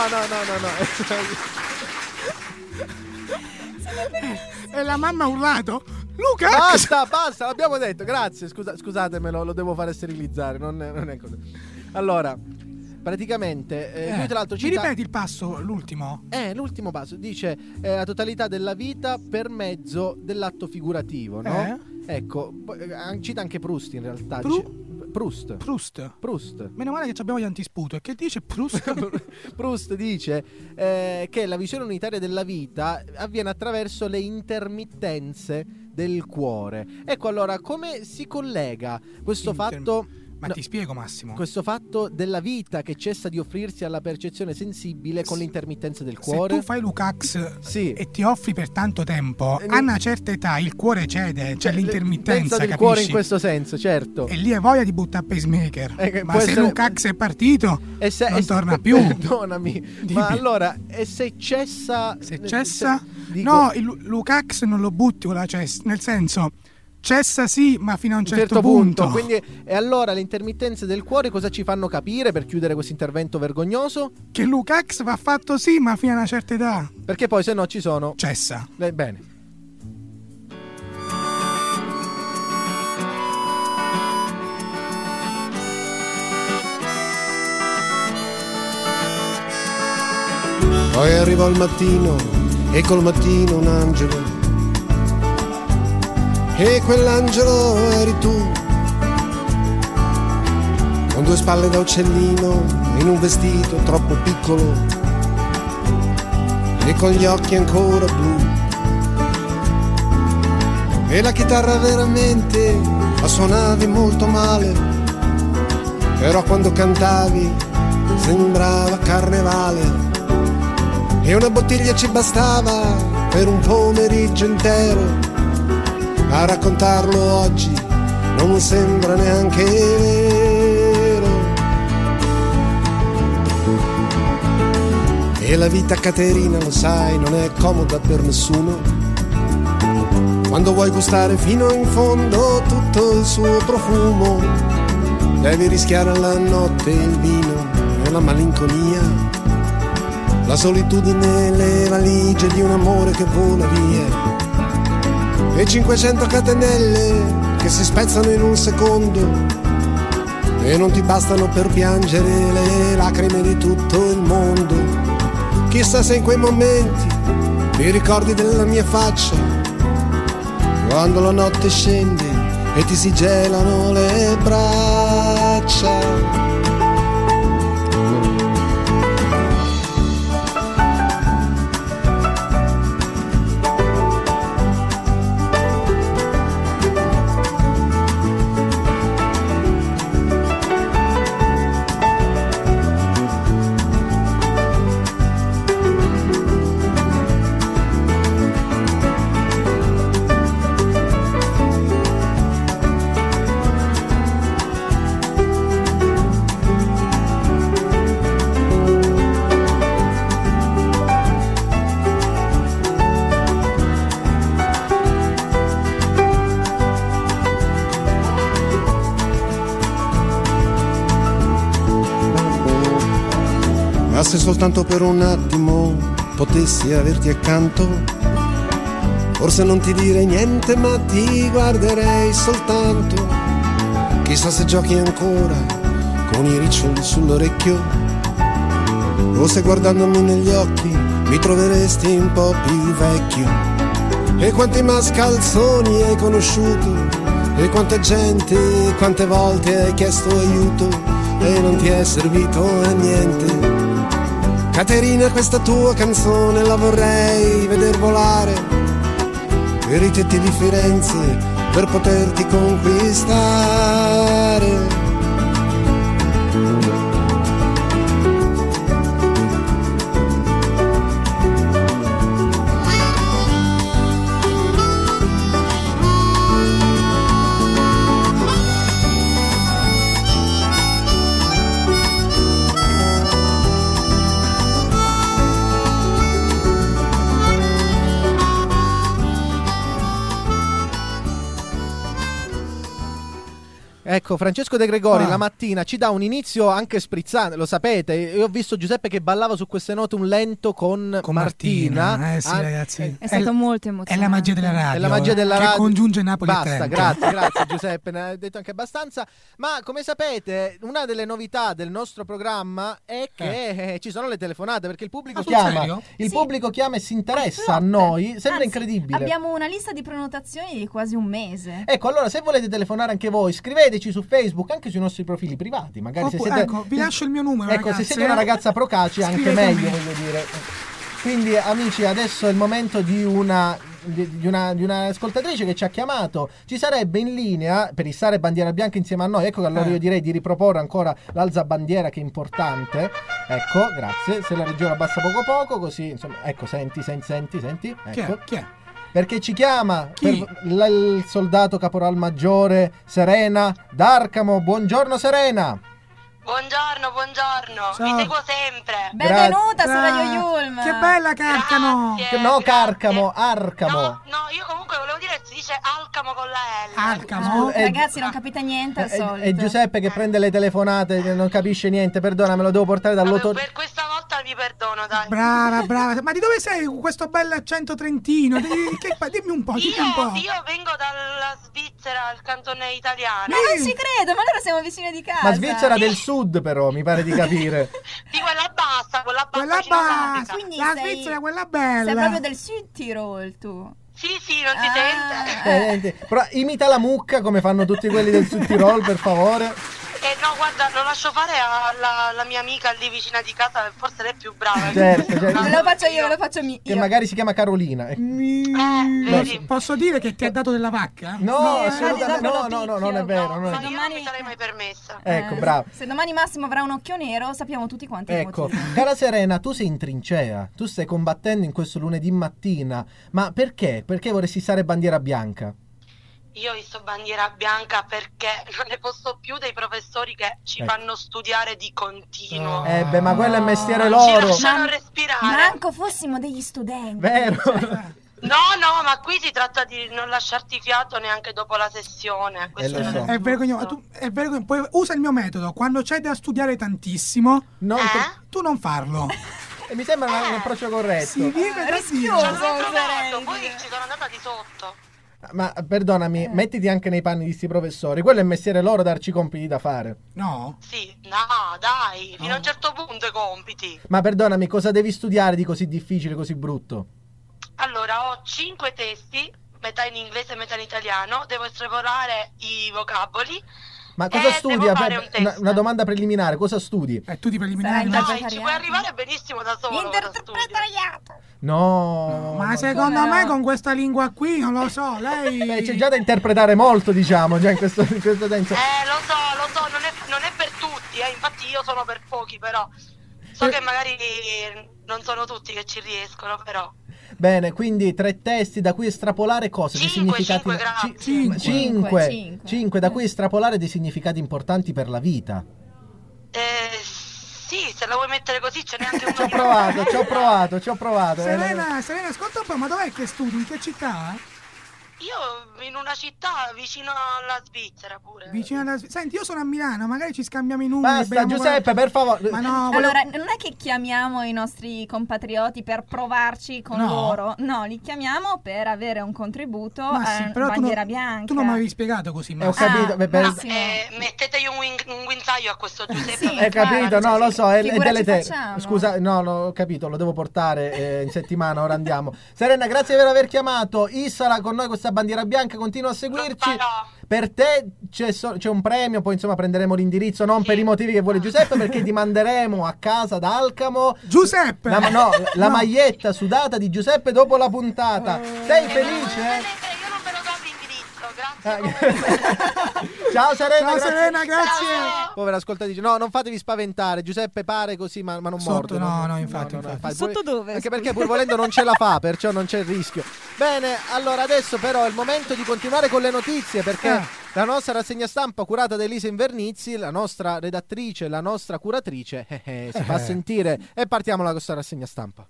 No. E la mamma ha urlato Lukács. Basta, l'abbiamo detto, grazie, scusatemelo, lo devo fare sterilizzare, non è così. Allora, praticamente lui tra l'altro ci ripeti il passo, l'ultimo? L'ultimo passo dice la totalità della vita per mezzo dell'atto figurativo, no? Ecco, cita anche Proust in realtà. Proust. Meno male che abbiamo gli antisputo. E che dice Proust? Proust dice che la visione unitaria della vita avviene attraverso le intermittenze del cuore. Ecco, allora, come si collega questo fatto? Ma ti spiego, Massimo. Questo fatto della vita che cessa di offrirsi alla percezione sensibile con l'intermittenza del cuore. Se tu fai Lukács e ti offri per tanto tempo, a una certa età il cuore cede, c'è l'intermittenza, del capisci? cuore in questo senso, certo. E lì hai voglia di buttare pacemaker. Ma se Lukács è partito, non torna più. Perdonami. Ma allora, e se cessa? Se cessa? No, il Lukács non lo butti con la cessa, nel senso... Cessa sì, ma fino a un certo punto. Quindi, e allora le intermittenze del cuore cosa ci fanno capire, per chiudere questo intervento vergognoso? Che Lukács va fatto sì, ma fino a una certa età. Perché poi se no ci sono... Cessa. Bene. Poi arrivò il mattino e col mattino un angelo. E quell'angelo eri tu, con due spalle da uccellino, in un vestito troppo piccolo e con gli occhi ancora blu. E la chitarra veramente la suonavi molto male, però quando cantavi sembrava carnevale. E una bottiglia ci bastava per un pomeriggio intero. A raccontarlo oggi non sembra neanche vero. E la vita Caterina, lo sai, non è comoda per nessuno. Quando vuoi gustare fino in fondo tutto il suo profumo, devi rischiare la notte, il vino e la malinconia, la solitudine e le valigie di un amore che vola via. E 500 catenelle che si spezzano in un secondo e non ti bastano per piangere le lacrime di tutto il mondo. Chissà se in quei momenti ti ricordi della mia faccia, quando la notte scende e ti si gelano le braccia. Ma se soltanto per un attimo potessi averti accanto, forse non ti direi niente ma ti guarderei soltanto. Chissà se giochi ancora con i riccioli sull'orecchio, o se guardandomi negli occhi mi troveresti un po' più vecchio. E quanti mascalzoni hai conosciuto, e quanta gente, quante volte hai chiesto aiuto e non ti è servito a niente. Caterina, questa tua canzone la vorrei veder volare per i tetti di Firenze per poterti conquistare. Ecco, Francesco De Gregori la mattina ci dà un inizio anche sprizzante, lo sapete. Io ho visto Giuseppe che ballava su queste note un lento con Martina. Sì, ragazzi. È stato molto emozionante. È la magia della radio. È la magia della che radio. Congiunge Napoli Basta, e Trento. grazie Giuseppe, ne ha detto anche abbastanza. Ma come sapete, una delle novità del nostro programma è che ci sono le telefonate, perché il pubblico chiama. Il pubblico chiama e si interessa a noi. Sembra incredibile. Abbiamo una lista di prenotazioni di quasi un mese. Ecco, allora se volete telefonare anche voi, scriveteci su Facebook, anche sui nostri profili privati, magari se siete... Ecco, vi lascio il mio numero, ecco, ragazzi, se siete una ragazza procace anche scrivetemi. meglio, voglio dire. Quindi amici, adesso è il momento di una ascoltatrice che ci ha chiamato. Ci sarebbe in linea per issare bandiera bianca insieme a noi. Ecco che allora io direi di riproporre ancora l'alza bandiera, che è importante. Ecco, grazie. Se la regione abbassa poco così, insomma, ecco, senti. Ecco. Chi è? Perché ci chiama il soldato caporal maggiore Serena D'Arcamo. Buongiorno Serena. Buongiorno, Ciao. vi seguo sempre. Benvenuta su Radio Yulm. Che bella Carcano. No, Carcamo, Arcamo. No, io comunque volevo dire si dice Alcamo con la L. Alcamo? Ragazzi, non capite niente al solito. E Giuseppe che prende le telefonate, non capisce niente, perdona, me lo devo portare Per questa volta vi perdono, dai. Brava. Ma di dove sei con questo bel accento trentino? Dimmi un po', Io vengo dalla Svizzera, il cantone italiano. Ma non ci credo, ma allora siamo vicini di casa. Ma Svizzera del Sud però, mi pare di capire. Di quella bassa Quindi la sei- Svizzera, quella bella. Sei proprio del Sud Tirol, tu. Sì, non si sente. Però imita la mucca come fanno tutti quelli del Sud Tirol, per favore. No, guarda, lo lascio fare alla mia amica lì vicina di casa, forse lei è più brava. Certo. Ve lo faccio io. Che magari si chiama Carolina. Posso dire che ti ha dato della vacca? No, assolutamente no, non è vero. non è- Io non mi sarei mai permessa. Ecco, bravo. Se domani Massimo avrà un occhio nero, sappiamo tutti quanti i Ecco, motivi. cara Serena, tu sei in trincea, tu stai combattendo in questo lunedì mattina, ma perché? Perché vorresti stare bandiera bianca? Io ho visto bandiera bianca perché non ne posso più dei professori che ci fanno studiare di continuo. Ma quello è mestiere Ci loro. lasciano respirare. Manco fossimo degli studenti. Vero? No, ma qui si tratta di non lasciarti fiato neanche dopo la sessione. Questo non È vergognoso. Poi usa il mio metodo. Quando c'è da studiare tantissimo, tu non farlo. E mi sembra un approccio corretto. Si vive da Ci ho provato, poi ci sono andata di sotto. Ma perdonami, mettiti anche nei panni di sti professori. Quello è mestiere loro, darci compiti da fare. No? Sì, no, dai, fino a un certo punto i compiti. Ma perdonami, cosa devi studiare di così difficile, così brutto? Allora, ho 5 testi, metà in inglese e metà in italiano. Devo estrapolare i vocaboli. Ma cosa studi? devo fare un test. Una domanda preliminare, cosa studi? Tu di preliminari. Dai, ci puoi arrivare benissimo da solo. Interpretariato. No. Ma secondo me con questa lingua qui, non lo so, lei... C'è già da interpretare molto, diciamo, già in questo senso. Lo so, non è per tutti, infatti io sono per pochi, però so che magari non sono tutti che ci riescono, però. Bene, quindi 3 testi da cui estrapolare cosa? Dei significati. 5 da cui estrapolare dei significati importanti per la vita. Sì, se la vuoi mettere così ce n'è anche uno. Ci ho provato. Serena, ascolta un po', ma dov'è che studi? In che città? Io in una città vicino alla Svizzera pure. Senti, io sono a Milano, magari ci scambiamo i numeri. Basta, Giuseppe, per favore. Ma no, allora, non è che chiamiamo i nostri compatrioti per provarci con loro. No, li chiamiamo per avere un contributo a bandiera bianca. Tu non mi avevi spiegato così, Ho capito. Mettetegli un guinzaglio a questo Giuseppe. Hai capito? No, lo so, è delle te. facciamo. Scusa, no, ho capito, lo devo portare in settimana, ora andiamo. Serena, grazie per aver chiamato. Issala con noi questa bandiera bianca, continua a seguirci. Per te c'è un premio, poi insomma prenderemo l'indirizzo, non per i motivi che vuole Giuseppe, perché ti manderemo a casa da Alcamo Giuseppe! La maglietta sudata di Giuseppe dopo la puntata. Sei felice? Io non ve lo do l'indirizzo, grazie. Ciao Serena, Ciao Serena, grazie. Povera ascoltatrice, no, non fatevi spaventare. Giuseppe pare così, ma non morde. No, infatti. Sotto dove? Anche perché pur volendo non ce la fa, perciò non c'è il rischio. Bene, allora adesso però è il momento di continuare con le notizie, perché la nostra rassegna stampa curata da Elisa Invernizzi, la nostra redattrice, la nostra curatrice, si fa sentire. E partiamo la nostra rassegna stampa.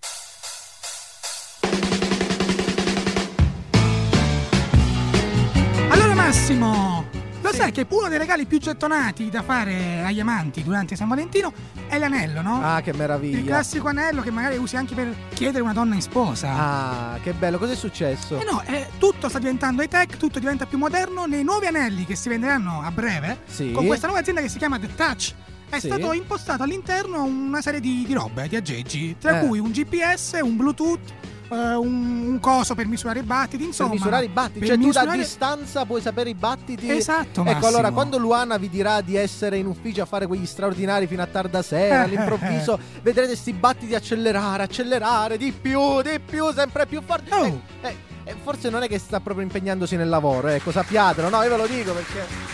Allora Massimo, lo sai che uno dei regali più gettonati da fare agli amanti durante San Valentino è l'anello, no? Ah, che meraviglia. Il classico anello che magari usi anche per chiedere una donna in sposa. Ah, che bello, cos'è successo? No, tutto sta diventando high-tech, tutto diventa più moderno. Nei nuovi anelli che si venderanno a breve, con questa nuova azienda che si chiama The Touch, è stato impostato all'interno una serie di robe, di aggeggi, tra cui un GPS, un Bluetooth, un coso per misurare i battiti, insomma. Per misurare i battiti, cioè tu da distanza puoi sapere i battiti. Esatto, Ecco, allora quando Luana vi dirà di essere in ufficio a fare quegli straordinari fino a tarda sera, all'improvviso vedrete sti battiti accelerare di più, sempre più forti. Forse non è che sta proprio impegnandosi nel lavoro, ecco, sappiatelo, no, io ve lo dico perché...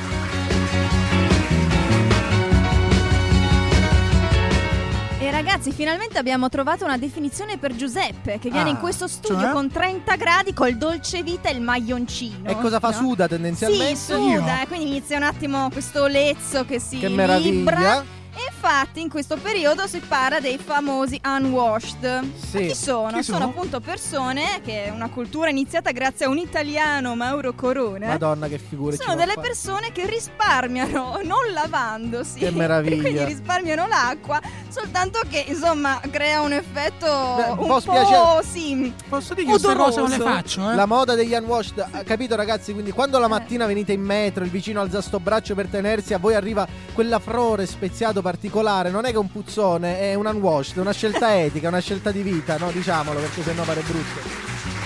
E ragazzi, finalmente abbiamo trovato una definizione per Giuseppe, che viene in questo studio con 30 gradi col dolce vita e il maglioncino. E cosa fa? Suda tendenzialmente? Sì, suda, quindi inizia un attimo questo lezzo che si Che meraviglia. libra. E infatti in questo periodo si parla dei famosi unwashed. Sì. Chi sono? Chi Sono appunto persone che è una cultura iniziata grazie a un italiano, Mauro Corona. Madonna, che figure ci Sono fa delle fare. persone che risparmiano non lavandosi. Che meraviglia. Quindi risparmiano l'acqua, soltanto che insomma crea un effetto un po' spiacere. sì. Posso dire che queste cose non le odoroso. faccio, La moda degli unwashed, capito ragazzi? Quindi quando la mattina venite in metro, il vicino alza sto braccio per tenersi, a voi arriva quell'afrore speziato particolare. Non è che un puzzone, è un unwashed, è una scelta etica, una scelta di vita, no? Diciamolo, perché sennò pare brutto.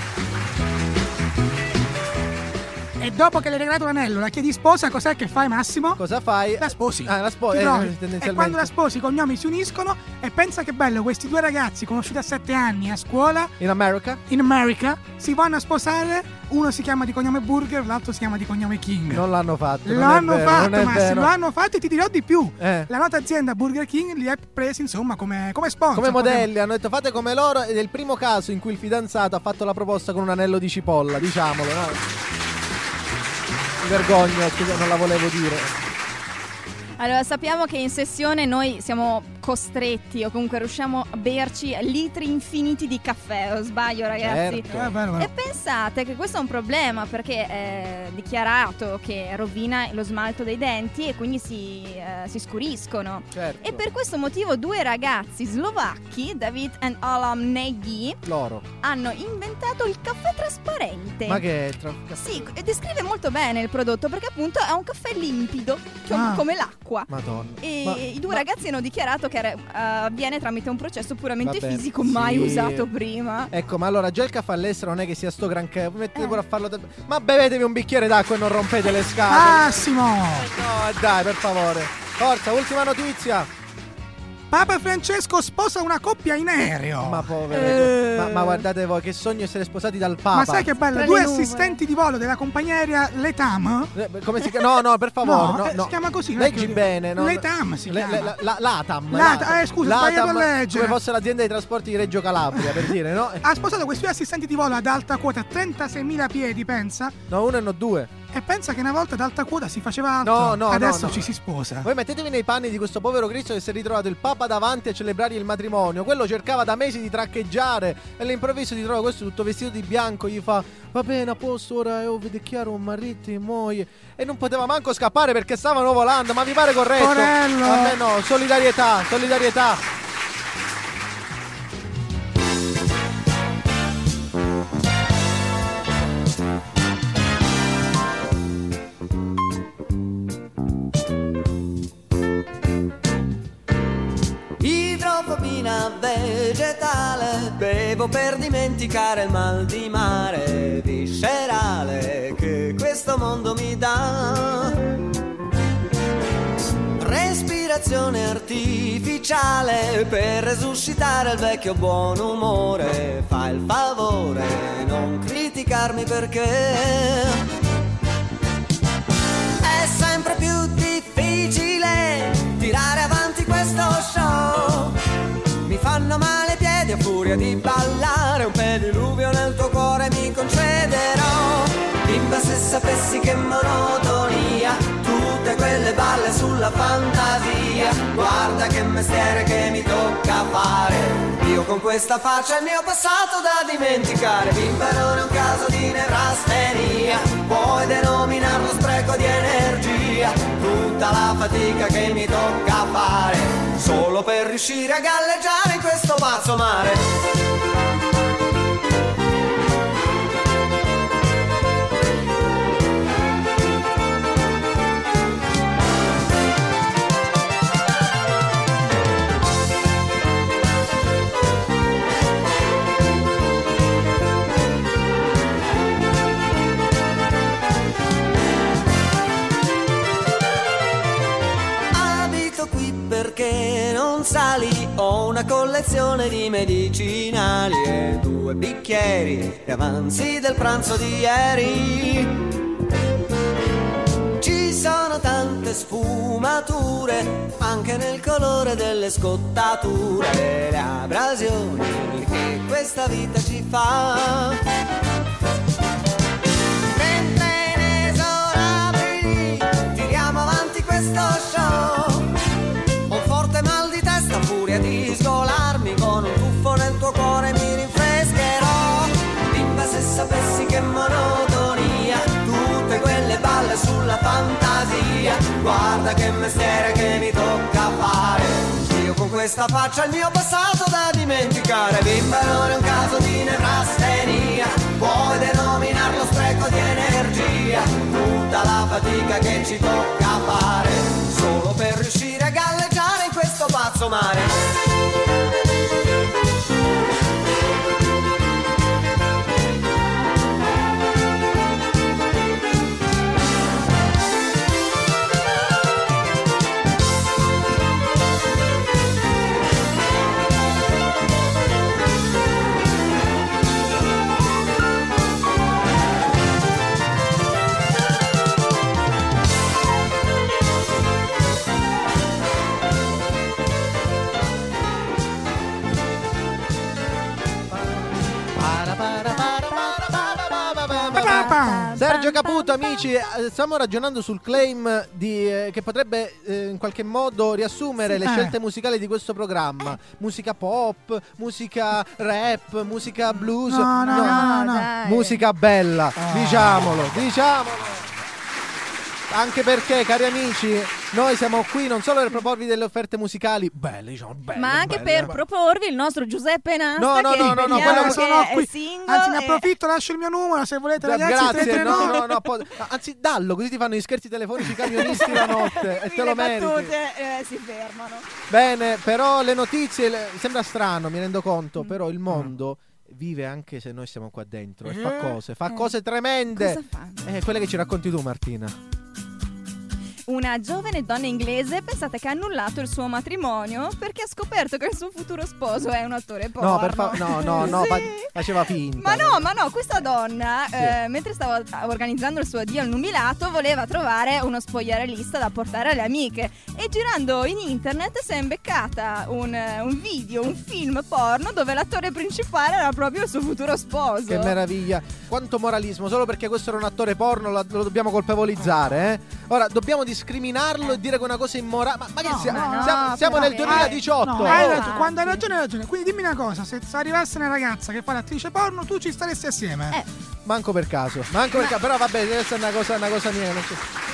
E dopo che le hai regalato l'anello, la chiedi sposa, cos'è che fai, Massimo? Cosa fai? La sposi. Ah, la sposi, tendenzialmente. E quando la sposi, i cognomi si uniscono. E pensa che bello, questi due ragazzi conosciuti a 7 anni a scuola In America si vanno a sposare. Uno si chiama di cognome Burger, l'altro si chiama di cognome King. Non l'hanno fatto. L'hanno fatto, non è Massimo, vero. l'hanno fatto, e ti dirò di più. La nota azienda Burger King li ha presi insomma come sponsor. Come modelli, hanno detto fate come loro. Ed è il primo caso in cui il fidanzato ha fatto la proposta con un anello di cipolla, diciamolo, no? Mi vergogno, scusa, non la volevo dire. Allora, sappiamo che in sessione noi siamo costretti o comunque riusciamo a berci litri infiniti di caffè, o sbaglio ragazzi? Certo. E pensate che questo è un problema perché è dichiarato che rovina lo smalto dei denti e quindi si scuriscono. Certo. E per questo motivo due ragazzi slovacchi, David e Alam Nagy, Loro. hanno inventato il caffè trasparente. Ma che è Sì, e descrive molto bene il prodotto perché appunto è un caffè limpido, come l'acqua. Madonna. E i due ragazzi hanno dichiarato che avviene tramite un processo puramente Vabbè, fisico mai sì. usato prima. Ecco, ma allora già il caffè all'estero non è che sia sto granché. Mettete pure a farlo. Ma bevetevi un bicchiere d'acqua e non rompete le scatole. Massimo! No, dai, per favore. Forza, ultima notizia. Papa Francesco sposa una coppia in aereo. Ma povero. Ma guardate voi, che sogno essere sposati dal Papa. Ma sai che bello? Tra Due le nuvole. assistenti di volo della compagnia aerea Letam. Come si chiama? No, per favore. No, si chiama così. Leggi bene. No? Letam si chiama. L'Atam. Scusa, ho sbagliato a leggere. Come fosse l'azienda dei trasporti di Reggio Calabria, per dire, no? Ha sposato questi due assistenti di volo ad alta quota, 36.000 piedi, pensa? No, uno e no due. E pensa che una volta ad alta quota si faceva altro. No, adesso no. ci si sposa. Voi mettetevi nei panni di questo povero Cristo che si è ritrovato il Papa davanti a celebrare il matrimonio. Quello cercava da mesi di traccheggiare e all'improvviso si trova questo tutto vestito di bianco. Gli fa: va bene, a posto, ora vede chiaro un marito e moglie. E non poteva manco scappare perché stavano volando. Ma vi pare corretto? Porello. A me no, solidarietà. Idrofobina vegetale, bevo per dimenticare il mal di mare viscerale che questo mondo mi dà. Respirazione artificiale per resuscitare il vecchio buon umore. Fa il favore, non criticarmi perché è sempre più difficile tirare avanti questo show. Mi fanno male i piedi a furia di ballare, un pediluvio nel tuo cuore mi concederò. Bimba, se sapessi che monotonia, tutte quelle balle sulla fantasia. Guarda che mestiere che mi tocca fare, io con questa faccia il mio passato da dimenticare. Bimba, non è un caso di nevrastenia, puoi denominarlo spreco di energia. Tutta la fatica che mi tocca fare solo per riuscire a galleggiare in questo pazzo mare. Perché non sali? Ho una collezione di medicinali e 2 bicchieri di avanzi del pranzo di ieri. Ci sono tante sfumature anche nel colore delle scottature, le abrasioni che questa vita ci fa. Mentre inesorabili tiriamo avanti questo show, di sgolarmi con un tuffo nel tuo cuore mi rinfrescherò. Bimba, se sapessi che monotonia, tutte quelle balle sulla fantasia. Guarda che mestiere che mi tocca fare, io con questa faccia il mio passato da dimenticare. Bimba, non è un caso di nevrastenia, puoi denominarlo spreco di energia. Tutta la fatica che ci tocca fare solo per riuscire a galleggiare in questo pazzo mare. Sergio Caputo, amici, stiamo ragionando sul claim che potrebbe in qualche modo riassumere le scelte musicali di questo programma. Musica pop, musica rap, musica blues. No. Musica bella, diciamolo. Anche perché, cari amici, noi siamo qui non solo per proporvi delle offerte musicali belle, ma anche per proporvi il nostro Giuseppe Nasta. No, sono qui. Single. Anzi, ne approfitto, lascio il mio numero se volete, ragazzi. Grazie, anzi, dallo, così ti fanno gli scherzi telefonici camionisti la notte e te lo meriti. Le battute si fermano. Bene, però le notizie, sembra strano, mi rendo conto, però il mondo vive anche se noi siamo qua dentro e fa cose tremende. Cosa fanno? Quelle che ci racconti tu, Martina. Una giovane donna inglese, pensate che ha annullato il suo matrimonio perché ha scoperto che il suo futuro sposo è un attore porno. No, Sì. faceva finta. Ma no, questa donna, mentre stava organizzando il suo addio al nubilato, voleva trovare uno spogliarellista da portare alle amiche e girando in internet si è imbeccata un video, un film porno dove l'attore principale era proprio il suo futuro sposo. Che meraviglia. Quanto moralismo, solo perché questo era un attore porno lo dobbiamo colpevolizzare, Ora dobbiamo discriminarlo e dire che è una cosa immorale. Ma che siamo nel 2018. Quando hai ragione. Quindi dimmi una cosa, se arrivasse una ragazza che fa l'attrice porno, tu ci staresti assieme? Manco per caso. Però vabbè, deve essere una cosa mia. Non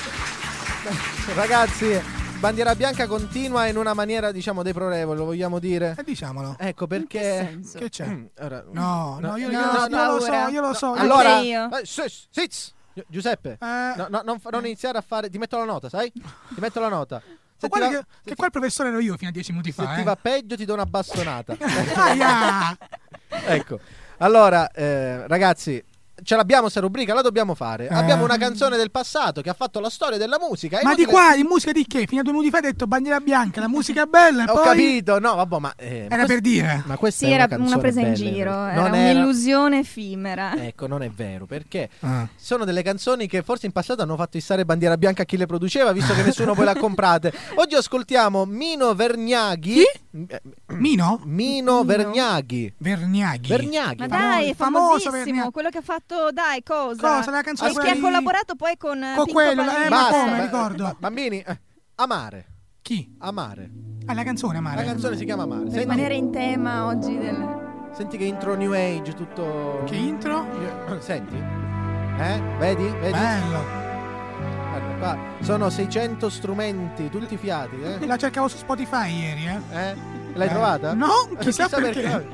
Ragazzi, Bandiera Bianca continua in una maniera, diciamo, deplorevole, lo vogliamo dire? Diciamolo. Ecco, perché... Che c'è? No, io lo so. Allora, Giuseppe, non iniziare a fare... Ti metto la nota, sai? Ti metto la nota. Che qua il professore ero io fino a 10 minuti fa. Se ti va peggio ti do una bastonata. Aia! Ecco, allora, ragazzi... Ce l'abbiamo sta rubrica, la dobbiamo fare. Abbiamo una canzone del passato che ha fatto la storia della musica. Ma di qua, di musica di che? Fino a 2 minuti fa hai detto Bandiera Bianca, la musica è bella e Ho poi... capito, no, vabbè, ma... era per dire. Ma questa Sì, è era una presa in bella, giro, non era un'illusione effimera. Ecco, non è vero, perché sono delle canzoni che forse in passato hanno fatto issare Bandiera Bianca a chi le produceva, visto che nessuno poi le ha comprate. Oggi ascoltiamo Mino Vergnaghi. Mino? Mino Vergnaghi. Vergnaghi. Ma dai, è famoso famosissimo, quello che ha fatto, dai, cosa? La canzone e che ha collaborato poi con Pinco quello, Palmieri. ma come, ricordo. Bambini, Amare. Chi? Amare. La canzone Amare. La canzone si chiama Amare. Per rimanere in tema oggi Senti che intro New Age, tutto... Che intro? Senti? Vedi? Bello. Guarda, qua sono 600 strumenti, tutti fiati, La cercavo su Spotify ieri, L'hai trovata? No, chissà perché.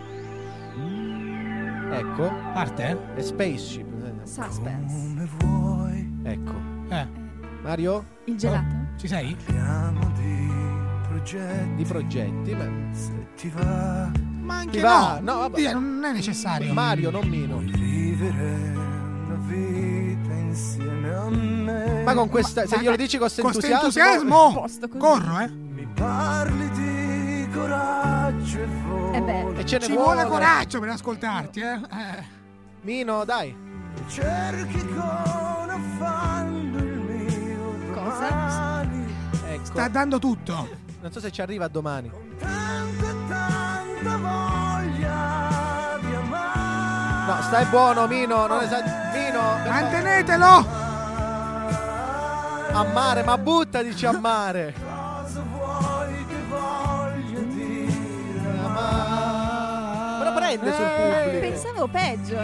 Ecco. Parte? È Spaceship. Suspense. Ecco. Mario? Il gelato? Ci sei? Di progetti. Se ti va. Ma anche ti va? No, vabbè. Non è necessario. Mario, non Mino. Vivere una vita insieme a me. Ma con questa, se glielo dici con questo entusiasmo, corro, Mi parli di coraggio e voglia. E ce ne ci vuole coraggio per ascoltarti, Mino, dai. Cerchi con affanno il mio domani. Ecco. Sta dando tutto. Non so se ci arriva domani. Tanta voglia di amare. No, stai buono, Mino. Non Mino. Mantenetelo. A mare, ma buttatici a mare. Cosa vuoi che voglia dire amare? Però prende sul pubblico. Pensavo peggio,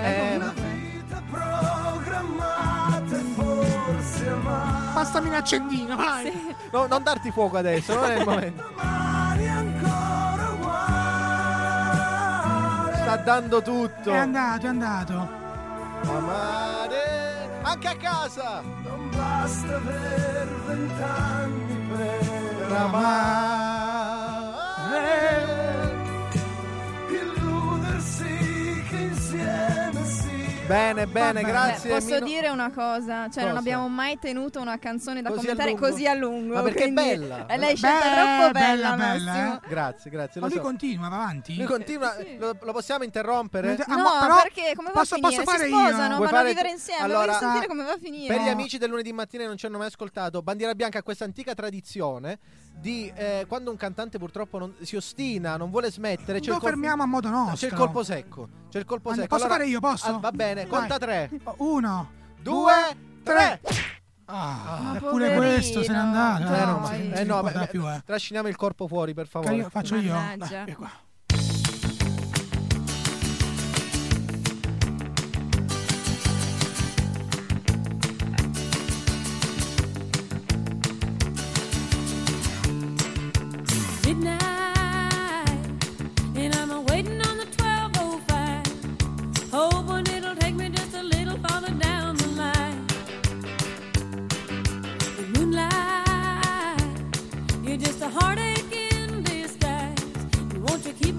Passami un accendino, vai. Sì. No, non darti fuoco adesso, non è il momento. Sta dando tutto. È andato. Amare anche a casa. Non basta per 20 anni per amare. Illudersi che insieme si... Bene, grazie. Posso Mino. dire una cosa? Cioè, non Cosa? abbiamo mai tenuto una canzone da Così commentare a lungo? così a lungo. Ma perché è quindi bella? L'hai scelta troppo bella, Massimo. Grazie. Ma lui continua, va avanti? Lui continua, Sì. Lo possiamo interrompere? No, però perché come va a finire? posso fare si io? sposano, Vuoi vanno a fare vivere tu? insieme. Allora, voglio sentire come va a finire. Per gli amici del lunedì mattina che non ci hanno mai ascoltato, Bandiera Bianca ha questa antica tradizione di quando un cantante purtroppo si ostina, non vuole smettere, Lo fermiamo a modo nostro. c'è il colpo secco. Posso Allora, fare io, posso? va bene, conta 3. 1, 2, 3. Ah, Ma pure questo se n'è andato. No, più, trasciniamo il corpo fuori, per favore. Faccio io. Mannaggia. Dai, qua. Midnight, and I'm waiting on the 12:05, hoping it'll take me just a little farther down the line. The moonlight, you're just a heartache in disguise. Won't you keep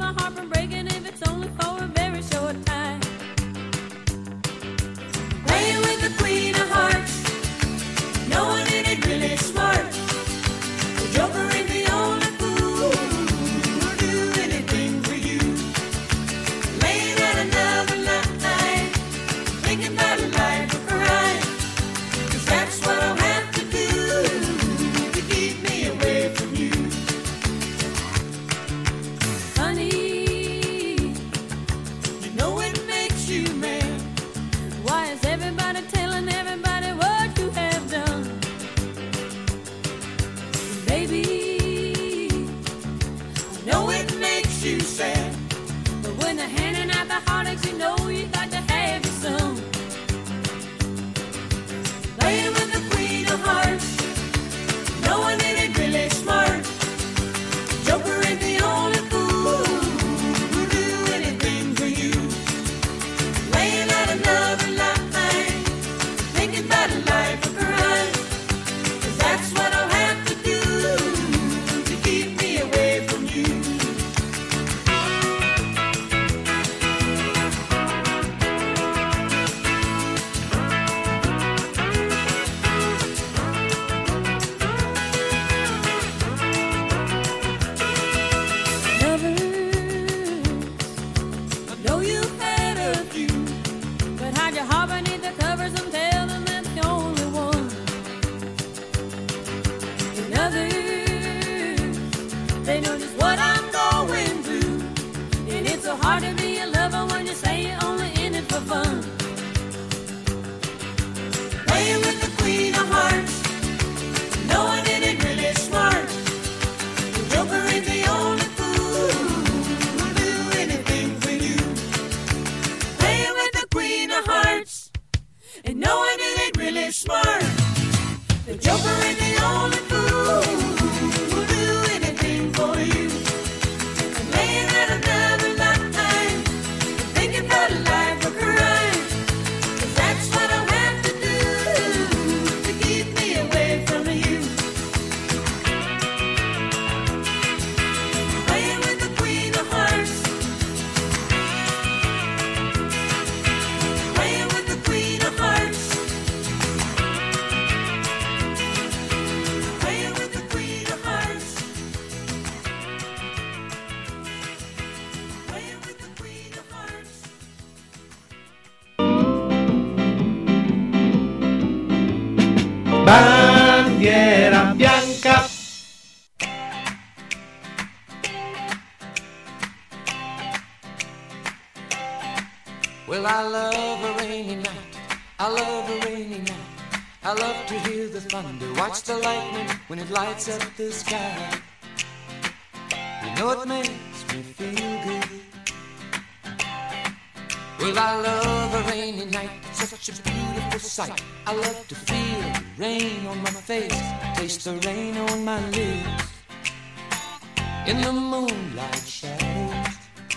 baby. I know it makes you sad, but when they're handing out the heartaches, you know you got to have your some. Playing with the queen of hearts, knowing it ain't really smart. Joker ain't the only fool who'll do anything for you. Laying out another line, thinking about a life of crime. 'Cause that's what I'll have to do to keep me away from you. I know you've had a few, but hide your heart beneath the covers and tell them that's the only one. And others, they know just what I'm going through, and it's so hard to be a lover when you say you're only in it for fun. Playing with the queen of hearts, knowing it ain't really smart. The Joker ain't the only fool who'll do anything for you. Playing with the queen of hearts, and knowing it ain't really smart. The Joker ain't the only fool who'll do anything for you. And laying out another line, thinking about a life of crime. 'Cause that's what I'll have to do to keep me away from you. Playing with the queen of hearts, playing with the queen of hearts, playing with the queen of hearts, playing with the queen of hearts. Bandiera bianca. Well, I love a rainy night. I love a rainy night. I love to hear the thunder, watch the lightning when it lights up the sky. You know it makes me feel good. Well, I love a rainy night, such a beautiful sight. I love to feel the rain on my face, taste the rain on my lips. In the moonlight shadows,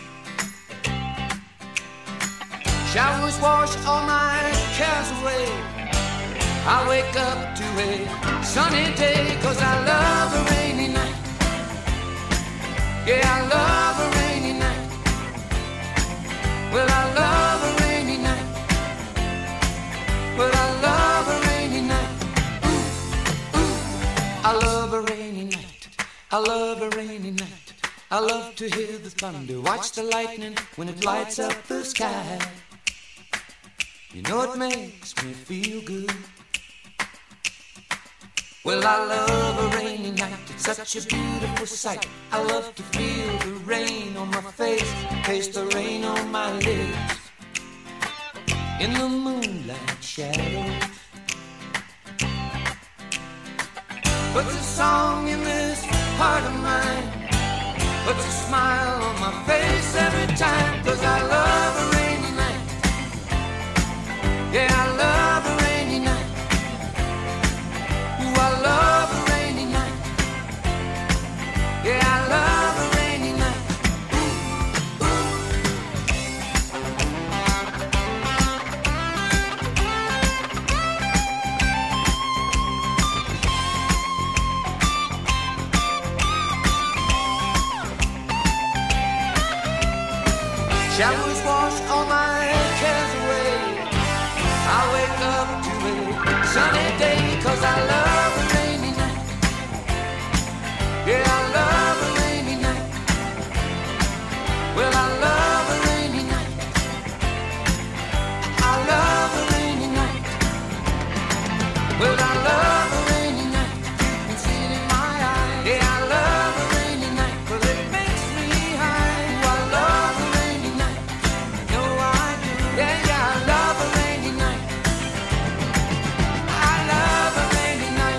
showers wash all my cares away. I wake up to a sunny day, 'cause I love a rainy night. Yeah, I love a rainy night. Well, I love a rainy night. Well, I love a rainy night. Ooh, ooh. I love a rainy night. I love a rainy night. I love to hear the thunder, watch the lightning when it lights up the sky. You know it makes me feel good. Well, I love a rainy night, it's such a beautiful sight. I love to feel the rain on my face, taste the rain on my lips. In the moonlight shadows, puts a song in this heart of mine, puts a smile on my face every time. 'Cause I love a rainy night. Yeah, I love a rainy night. Ooh, I love a rainy night. Yeah, I love a rainy night. Ooh, ooh. Showers wash all my cares away. I wake up to a sunny day, 'cause I love a rainy night. Yeah, I love a rainy night. Well, I love a rainy night. I love a rainy night. Well, I love a rainy night. You can see it in my eyes. Yeah, I love a rainy night, 'cause it makes me high. Ooh, I love a rainy night. No, I do. Yeah, yeah, I love a rainy night. I love a rainy night.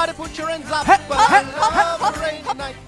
Everybody put your hands up. Love a rainy night.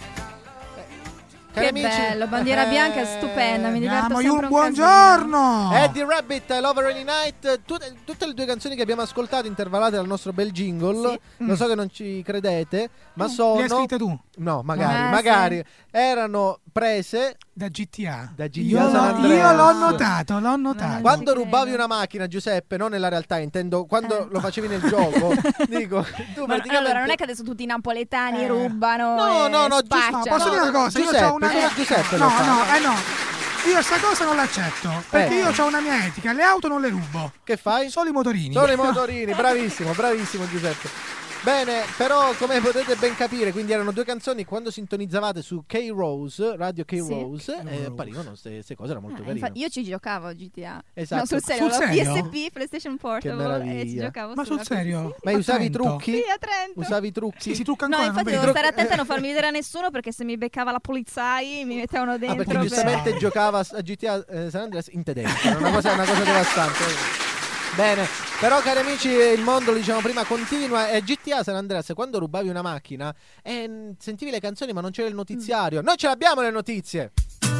Che amici, bello, bandiera bianca è stupenda, mi diverto Diamogli sempre un un buongiorno. Eddie Rabbit, I Love a Rainy Night. Tutte le due canzoni che abbiamo ascoltato intervallate dal nostro bel jingle. Lo so che non ci credete, ma sono... Le hai scritte tu? No, magari erano prese da GTA. San Andreas. Io l'ho notato. Quando rubavi una macchina, Giuseppe, non nella realtà, intendo quando lo facevi nel gioco, dico, tu praticamente... Allora, non è che adesso tutti i napoletani rubano No, spacciano. Posso dire una cosa? Giuseppe, Io ho una mia... Giuseppe no. lo fa. No. Io sta cosa non l'accetto, perché io ho una mia etica, le auto non le rubo. Che fai? Solo i motorini. Solo i motorini, bravissimo Giuseppe. Bene, però come potete ben capire, quindi erano due canzoni quando sintonizzavate su K-Rose, Radio K-Rose, apparivano queste cose, era molto carino. Io ci giocavo a GTA. Esatto. No, sul serio, Sul serio? PSP, PlayStation Portable, e ci giocavo. Ma sul serio? Ma usavi i trucchi? Sì, a Trento. Usavi i trucchi? Sì, si trucca No, ancora. infatti devo stare attenta a non farmi vedere a nessuno, perché se mi beccava la polizia mi mettevano dentro. Perché giustamente giocava a GTA San Andreas in tedesco, era una cosa devastante. Bene, però cari amici, il mondo, lo diciamo prima, continua. E GTA San Andreas, quando rubavi una macchina sentivi le canzoni ma non c'era il notiziario. Noi ce l'abbiamo le notizie.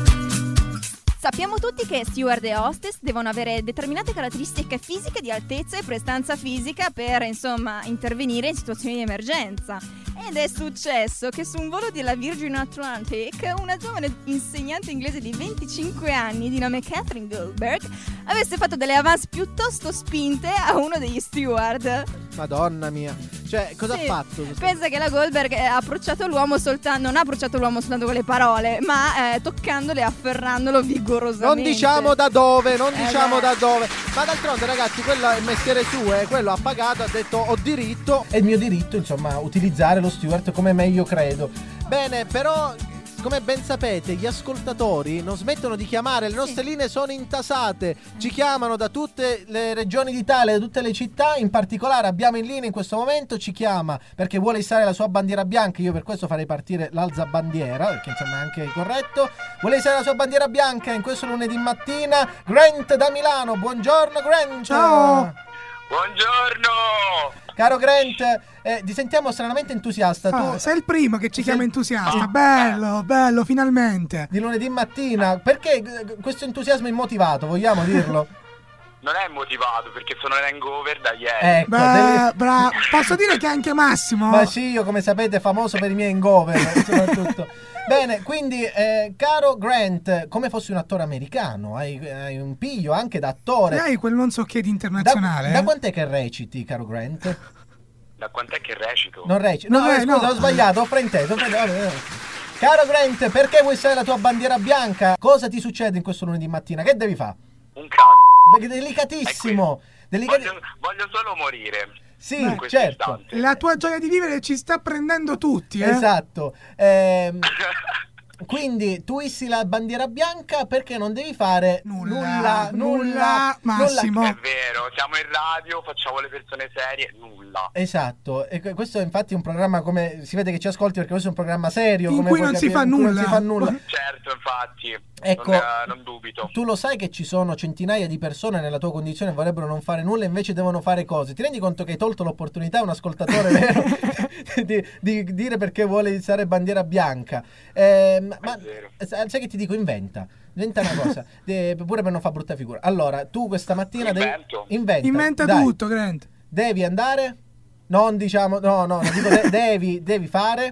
Sappiamo tutti che steward e hostess devono avere determinate caratteristiche fisiche di altezza e prestanza fisica per, insomma, intervenire in situazioni di emergenza. Ed è successo che su un volo della Virgin Atlantic una giovane insegnante inglese di 25 anni di nome Catherine Goldberg avesse fatto delle avance piuttosto spinte a uno degli steward. Madonna mia. Cioè, cosa ha fatto? Pensa che la Goldberg ha approcciato l'uomo non ha approcciato l'uomo soltanto con le parole, ma toccandolo e afferrandolo vigorosamente. Non diciamo da dove. Ma d'altronde, ragazzi, quello è il mestiere suo, quello ha pagato, ha detto ho diritto. È il mio diritto, insomma, utilizzare lo steward come meglio credo. Bene, però, come ben sapete, gli ascoltatori non smettono di chiamare, le nostre linee sono intasate, ci chiamano da tutte le regioni d'Italia, da tutte le città, in particolare abbiamo in linea in questo momento, ci chiama perché vuole issare la sua bandiera bianca, io per questo farei partire l'alza bandiera, perché insomma è anche corretto, vuole issare la sua bandiera bianca in questo lunedì mattina, Grant da Milano, buongiorno Grant! Ciao! Buongiorno! Caro Grant, ti sentiamo stranamente entusiasta. Tu sei il primo che ci chiama entusiasta. Bello, finalmente. Di lunedì mattina. Perché questo entusiasmo immotivato, vogliamo dirlo? Non è motivato perché sono in hangover da ieri. Bravo. Posso dire che anche Massimo? Ma sì, io come sapete famoso per i miei hangover, soprattutto. Bene, quindi caro Grant, come fossi un attore americano, hai un piglio anche da attore. Hai quel non so che di internazionale. Da quant'è che reciti, caro Grant? Da quant'è che recito? Non recito. No, scusa, ho sbagliato, ho frainteso. Caro Grant, perché vuoi essere la tua bandiera bianca? Cosa ti succede in questo lunedì mattina? Che devi fare? Un cazzo. Perché delicatissimo. Voglio solo morire. Sì, certo. Istante. La tua gioia di vivere ci sta prendendo tutti, Esatto. Quindi tu issi la bandiera bianca perché non devi fare nulla. Massimo. È vero, siamo in radio, facciamo le persone serie, nulla. Esatto, e questo è infatti un programma, come si vede che ci ascolti, perché questo è un programma serio in cui non si fa nulla. Certo, infatti. Ecco, non dubito. Tu lo sai che ci sono centinaia di persone nella tua condizione che vorrebbero non fare nulla e invece devono fare cose. Ti rendi conto che hai tolto l'opportunità a un ascoltatore vero di dire perché vuole iniziare bandiera bianca? Ma sai che ti dico, inventa una cosa pure per non fare brutta figura. Allora, tu questa mattina inventa tutto, Grant. Devi andare? Non diciamo, no, dico devi fare?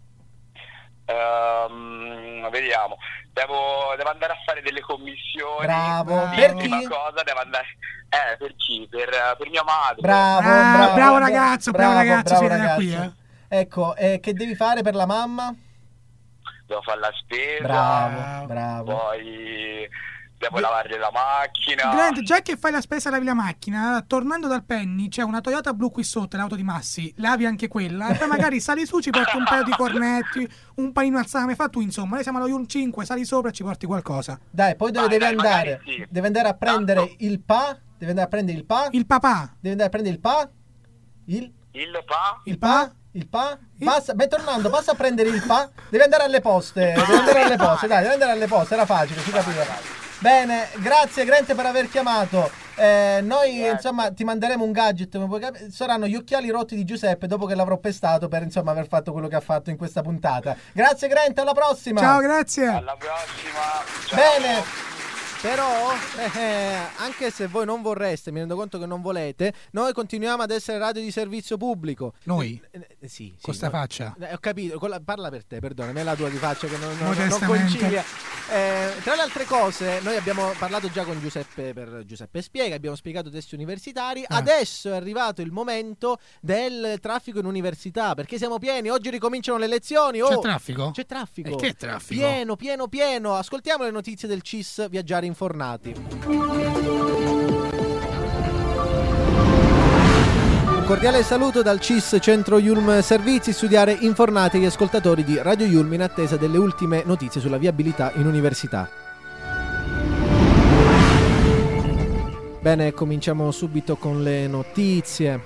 Vediamo. Devo andare a fare delle commissioni. Bravo. Per chi? Cosa devo andare? Per chi? Per mia madre. Bravo ragazzo, siete da qui, Ecco, che devi fare per la mamma? Devo fare la spesa. Bravo. Poi devo lavare la macchina. Grant, già che fai la spesa e lavi la macchina, tornando dal Penny c'è una Toyota blu qui sotto, l'auto di Massi, lavi anche quella e poi magari sali su, ci porti un paio di cornetti, un panino al salame, fa tu insomma, noi siamo allo 1-5, sali sopra e ci porti qualcosa. Dai, poi dove devi andare? Sì. Devi andare a prendere il pa? Devi andare a prendere il pa? Il papà. Devi andare a prendere il pa? Il pa? Il pa? Il pa? Passa, tornando, passa a prendere il pa. Devi andare alle poste. Devi andare alle poste, era facile, si capiva. Bene, grazie Grant per aver chiamato. Noi insomma ti manderemo un gadget, saranno gli occhiali rotti di Giuseppe dopo che l'avrò pestato per insomma aver fatto quello che ha fatto in questa puntata. Grazie Grant, alla prossima. Ciao, grazie. Alla prossima. Ciao. Bene. Però, anche se voi non vorreste, mi rendo conto che non volete, noi continuiamo ad essere radio di servizio pubblico. Noi? Sì. Con sta faccia? Ho capito, parla per te, perdona, non è la tua di faccia che non concilia. Tra le altre cose, noi abbiamo parlato già con Giuseppe per Giuseppe Spiega, abbiamo spiegato testi universitari, adesso è arrivato il momento del traffico in università, perché siamo pieni, oggi ricominciano le lezioni. C'è traffico? C'è traffico. E che traffico? Pieno. Ascoltiamo le notizie del CIS Viaggiare Infornati. Un cordiale saluto dal CIS Centro Yulm Servizi, studiare Infornati agli ascoltatori di Radio Yulm in attesa delle ultime notizie sulla viabilità in università. Bene, cominciamo subito con le notizie.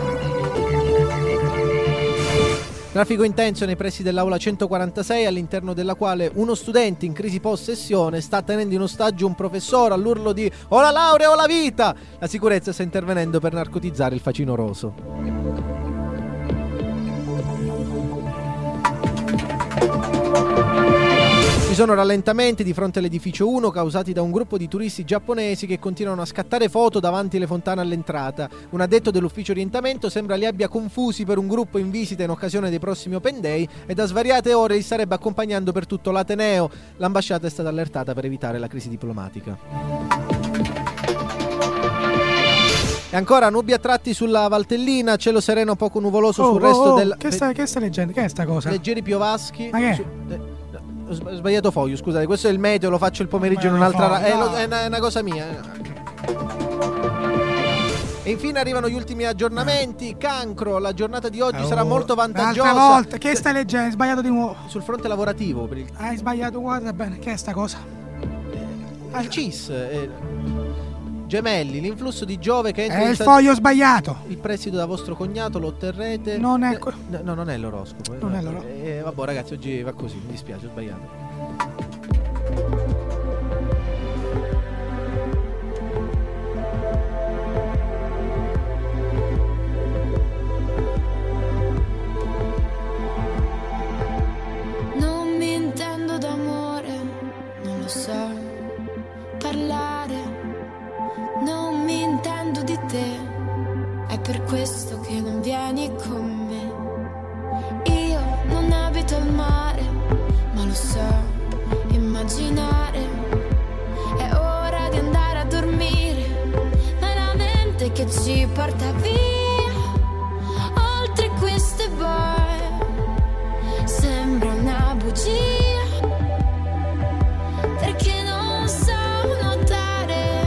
Traffico intenso nei pressi dell'aula 146, all'interno della quale uno studente in crisi post-sessione sta tenendo in ostaggio un professore all'urlo di "O la laurea o la vita!". La sicurezza sta intervenendo per narcotizzare il facinoroso. Ci sono rallentamenti di fronte all'edificio 1 causati da un gruppo di turisti giapponesi che continuano a scattare foto davanti alle fontane all'entrata. Un addetto dell'ufficio orientamento sembra li abbia confusi per un gruppo in visita in occasione dei prossimi Open Day e da svariate ore li starebbe accompagnando per tutto l'Ateneo. L'ambasciata è stata allertata per evitare la crisi diplomatica. E ancora nubi a tratti sulla Valtellina, cielo sereno poco nuvoloso sul resto del... Che stai leggendo? Che è sta cosa? Leggeri piovaschi. Ma che? Ho sbagliato foglio, scusate, questo è il meteo, lo faccio il pomeriggio in un'altra... È una cosa mia. E infine arrivano gli ultimi aggiornamenti. Cancro, la giornata di oggi sarà molto vantaggiosa. L'altra volta, che stai leggendo? Hai sbagliato di nuovo. Sul fronte lavorativo. Hai sbagliato, guarda bene, che è sta cosa? Il CIS. Gemelli, l'influsso di Giove che entra è il foglio sbagliato. Il prestito da vostro cognato lo otterrete. Non è no, non è l'oroscopo. Non è l'oroscopo. Vabbè ragazzi, oggi va così, mi dispiace, ho sbagliato. Non mi intendo d'amore, non lo so parlare. Non mi intendo di te, è per questo che non vieni con me. Io non abito al mare, ma lo so immaginare. È ora di andare a dormire, ma è la mente che ci porta via. Oltre queste boe, sembra una bugia, perché non so nuotare.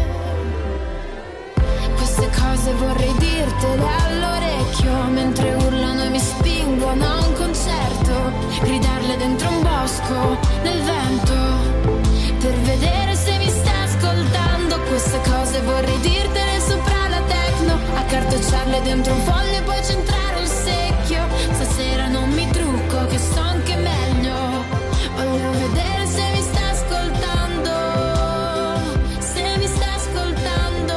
Queste cose vorrei dirtele all'orecchio, mentre urlano e mi spingono a un concerto, gridarle dentro un bosco, nel vento, per vedere se mi stai ascoltando. Queste cose vorrei dirtele sopra la techno, accartocciarle dentro un foglio e poi centrare il secchio. Stasera non mi trucco, che sto anche meglio, voglio vedere se mi stai ascoltando, se mi stai ascoltando.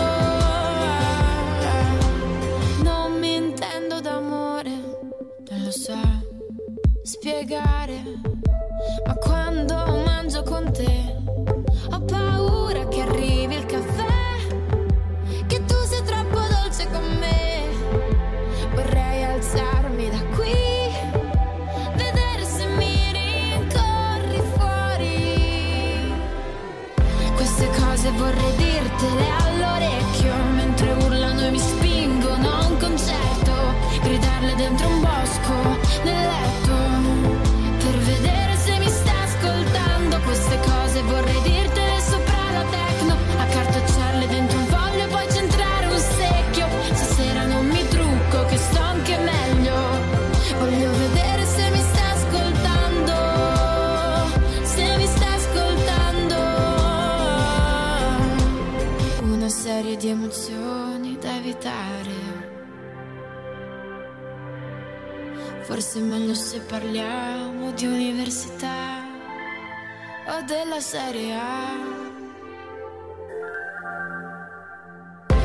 Non mi intendo d'amore, non lo so spiegare, ma quando mangio con te ho paura che arrivi il caffè, che tu sei troppo dolce con me. Vorrei alzarmi da qui, vedere se mi rincorri fuori. Queste cose vorrei dirtele all'orecchio, mentre urlano e mi spingono a un concerto, gridarle dentro un bosco, nel letto, per vedere se mi stai ascoltando. Queste cose vorrei dirtele sopra la techno, accartocciarle dentro un foglio e poi centrare un secchio. Stasera non mi trucco, che sto anche meglio, voglio vedere se mi stai ascoltando, se mi stai ascoltando. Una serie di emozioni da evitare, forse è meglio se parliamo di università o della Serie A.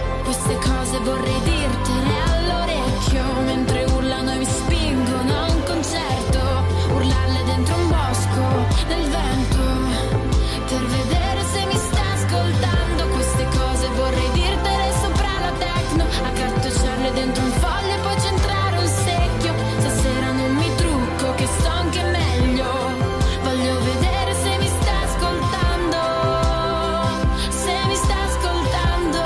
cose vorrei dirtene all'orecchio, mentre urlano e mi spingono a un concerto, urlarle dentro un bosco nel vento, per vedere se mi sta ascoltando. Queste cose vorrei dirtene sopra la techno, accartocciarle dentro un foglio e poi centrare un secchio. Stasera non mi trucco, che sto anche meglio, voglio vedere se mi sta ascoltando, se mi sta ascoltando.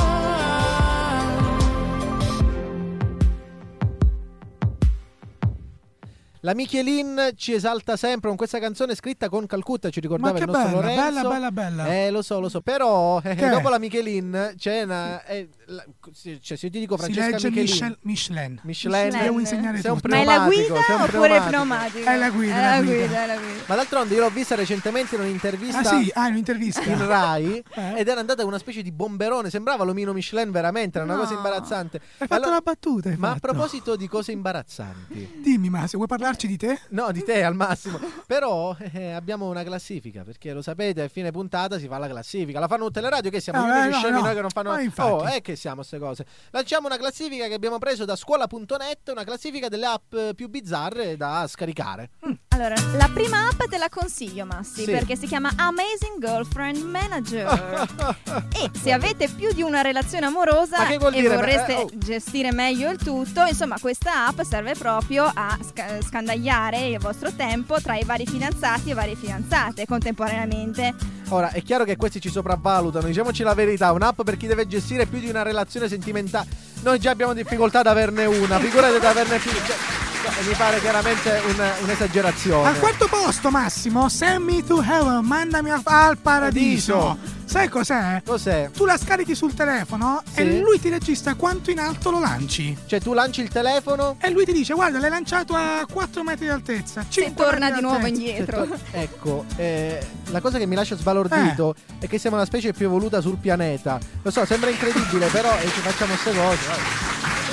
La Michelin ci esalta sempre con questa canzone scritta con Calcutta, ci ricordava Ma che il nostro bella, Lorenzo. bella. Lo so, però Che? dopo la Michelin c'è una... cioè, se io ti dico Si Francesca legge Michelin. Michelin. Devo insegnare sei un tutto. Ma è la pneumatico, guida sei un oppure il pneumatico. pneumatico? È la guida, È la la guida. guida, è la guida. Ma d'altronde io l'ho vista recentemente in un'intervista Ah sì, un'intervista. in Rai ed era andata una specie di bomberone, sembrava l'omino Michelin veramente, era una No. cosa imbarazzante. Hai fatto la battuta, hai Ma a fatto. proposito di cose imbarazzanti, Dimmi, ma se vuoi parlarci di te? no, di te al massimo, però abbiamo una classifica, perché lo sapete, a fine puntata si fa la classifica, la fanno tutte le radio, che siamo gli unici scemi noi che non fanno... Ma infatti. che siamo ste cose. Lanciamo una classifica che abbiamo preso da scuola.net, una classifica delle app più bizzarre da scaricare. Allora, la prima app te la consiglio, Massi, Sì. perché si chiama Amazing Girlfriend Manager. E se avete più di una relazione amorosa Ma che vuol e dire? vorreste Oh. gestire meglio il tutto, insomma, questa app serve proprio a scandagliare il vostro tempo tra i vari fidanzati e varie fidanzate contemporaneamente. Ora, è chiaro che questi ci sopravvalutano, diciamoci la verità, un'app per chi deve gestire più di una relazione sentimentale. Noi già abbiamo difficoltà ad averne una, figurate ad averne più. Cioè, mi pare chiaramente un'esagerazione. Al quarto posto, Massimo, Send Me to Heaven, mandami al paradiso. Sai cos'è? Cos'è? Tu la scarichi sul telefono Sì. e lui ti registra quanto in alto lo lanci. Cioè tu lanci il telefono e lui ti dice: guarda, l'hai lanciato a 4 metri di altezza. 5 torna metri di nuovo altezza. indietro. Ecco, la cosa che mi lascia sbalordito è che siamo una specie più evoluta sul pianeta. Lo so, sembra incredibile, però ci facciamo queste cose.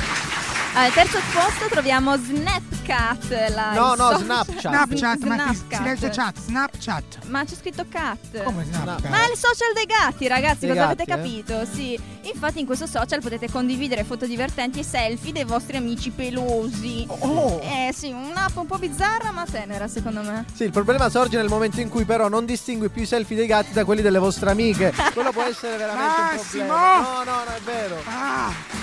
Al terzo posto troviamo Snapchat. Snapchat, ma si legge chat, Snapchat. Ma c'è scritto cat. Come Snapchat? Ma è il social dei gatti, ragazzi, Dei cosa gatti, avete capito? Sì. Infatti in questo social potete condividere foto divertenti e selfie dei vostri amici pelosi. Sì, un'app un po' bizzarra ma tenera, secondo me. Sì, il problema sorge nel momento in cui però non distingui più i selfie dei gatti da quelli delle vostre amiche. Quello può essere veramente un problema. No, è vero.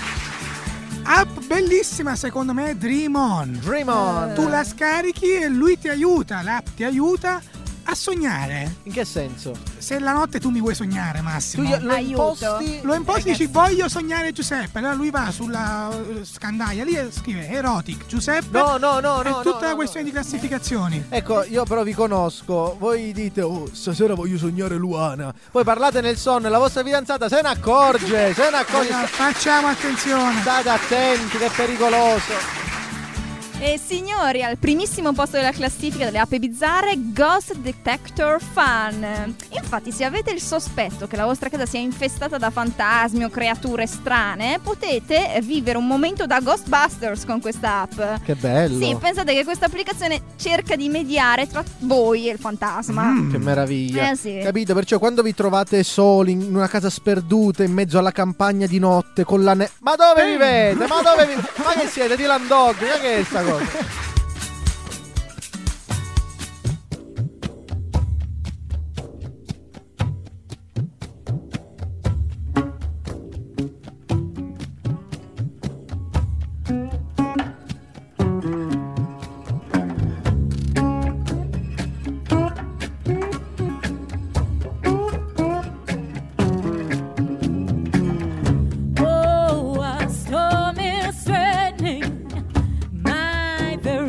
App bellissima secondo me, Dream On. Dream On. Tu la scarichi e lui ti aiuta, l'app ti aiuta a sognare. In che senso? Se la notte tu mi vuoi sognare, Massimo, Tu lo imposti? Lo imposti, dici voglio sognare Giuseppe. Allora lui va sulla scandaia lì e scrive erotic Giuseppe. No, è tutta una questione di classificazioni. Ecco, io però vi conosco. Voi dite, oh, stasera voglio sognare Luana. Poi parlate nel sonno e la vostra fidanzata se ne accorge. Facciamo attenzione. State attenti, che è pericoloso. E signori, al primissimo posto della classifica delle app bizzarre, Ghost Detector Fun. Infatti, se avete il sospetto che la vostra casa sia infestata da fantasmi o creature strane, potete vivere un momento da Ghostbusters con questa app. Che bello. Sì, pensate che questa applicazione cerca di mediare tra voi e il fantasma. Che meraviglia. Sì. Capito? Perciò quando vi trovate soli in una casa sperduta in mezzo alla campagna di notte con la Ma dove vivete? Ma dove vivete? Ma che siete? Dylan Dog? Ma che è sta cosa? Oh, a storm is threatening my very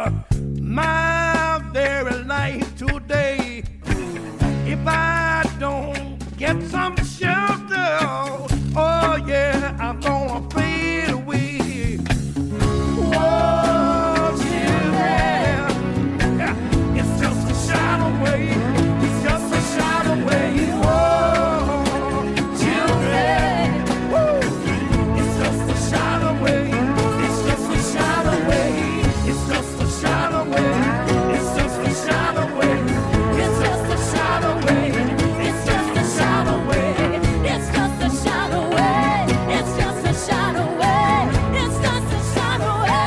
my very life today. If I don't get some shelter, oh yeah, I'm gonna fade away. Oh, children, it's just a shadow away. It's just a shadow away. Oh, children, woo, it's just a shadow away. It's just a shadow away. It's just a shadow away. It's just a shadow away. It's just a shadow away. It's just a shadow away. It's just a shadow away. It's just a shadow away. It's just a shadow away.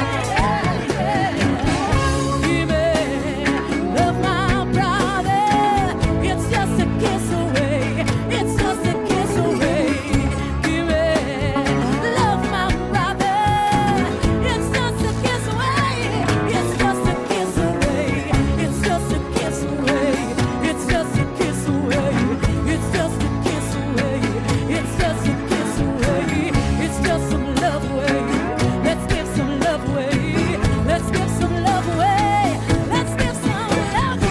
Give me love, my brother. It's just a kiss away. It's just a kiss away. Give me love, my brother. It's just a kiss away. It's just a kiss away. It's just a kiss away. It's just a kiss away. It's just a kiss away. It's just a kiss away. It's just some love away. Let's give some love away. Let's give some love away. Let's give some love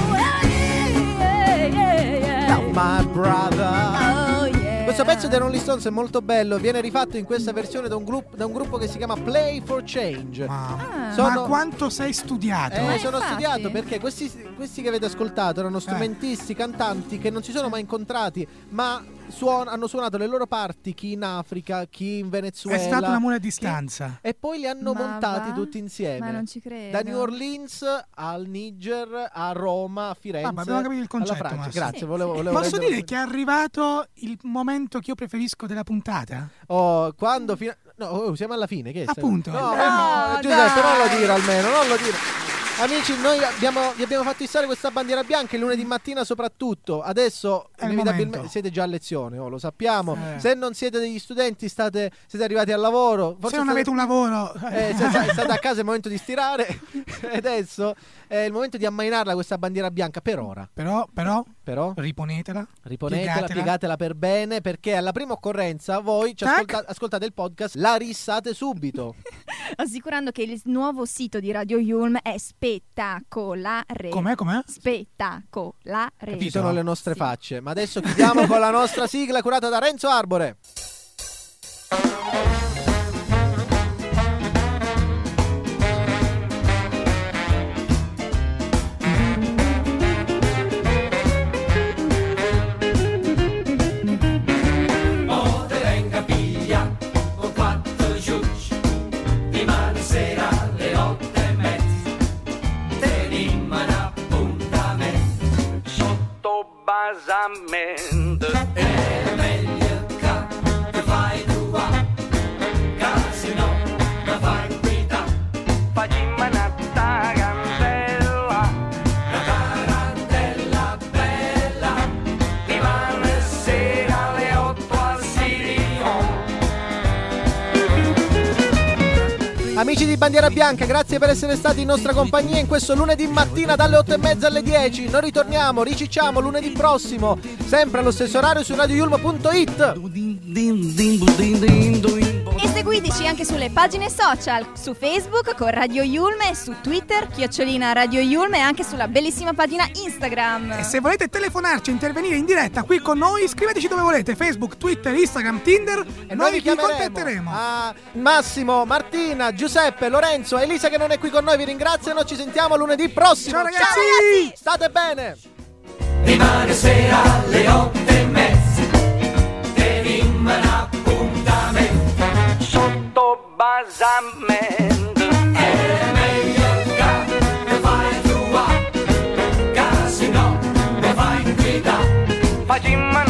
away. Love my brother. Oh yeah. Questo pezzo dei Rolling Stones è molto bello, viene rifatto in questa versione da un gruppo che si chiama Play for Change. Ma Sono- quanto sei studiato? Sono infatti. studiato perché questi che avete ascoltato erano strumentisti, cantanti che non si sono mai incontrati, ma hanno suonato le loro parti, chi in Africa, chi in Venezuela. È stato un amore a distanza. E poi li hanno Ma montati va? tutti insieme. Ma non ci credo. Da New Orleans al Niger, a Roma, a Firenze. Ma abbiamo capito il concetto, alla Francia. Massimo. Grazie, Sì, volevo Posso renderlo- dire che è arrivato il momento che io preferisco della puntata? Oh, quando siamo alla fine, che è? Appunto. No, No, Giuseppe, dai. non lo dire almeno, non lo dire. Amici, noi vi abbiamo fatto issare questa bandiera bianca il lunedì mattina soprattutto. Adesso È il inevitabilmente momento. siete già a lezione, lo sappiamo. Se non siete degli studenti siete arrivati al lavoro. Se non avete un lavoro, se state a casa è il momento di stirare. E adesso è il momento di ammainarla questa bandiera bianca per ora. però Però riponetela, piegatela per bene, perché alla prima occorrenza voi ci ascoltate il podcast, la rissate subito. Assicurando che il nuovo sito di Radio Yulm è spettacolare. Com'è? Spettacolare. Ci sono le nostre facce. Ma adesso chiudiamo con la nostra sigla curata da Renzo Arbore. O te venga via con 4 giudici, dimani sera alle 8:30, tenim un appuntamento sotto basamento. È meglio che fai tu va, che se no la fai guida. Facciamo una tarantella bella, dimani sera alle 8 al Sirion. Amici di Bandiera Bianca, grazie per essere stati in nostra compagnia in questo lunedì mattina dalle 8:30 alle 10. Noi ritorniamo, ricicciamo lunedì prossimo, sempre allo stesso orario su radioyulm.it. E seguiteci anche sulle pagine social, su Facebook con Radio Yulm e su Twitter @Radio Yulm e anche sulla bellissima pagina Instagram. E se volete telefonarci e intervenire in diretta qui con noi, scriveteci dove volete: Facebook, Twitter, Instagram, Tinder, e noi vi contatteremo. Massimo, Martina, Giuseppe, Lorenzo, Elisa che non è qui con noi vi ringraziano. Ci sentiamo lunedì prossimo. Ciao ragazzi! State bene. Rimane sera alle 8:30, tenim un appuntamento sotto basamento. È meglio che fai tu va, che se no mi fai guida. Facciamo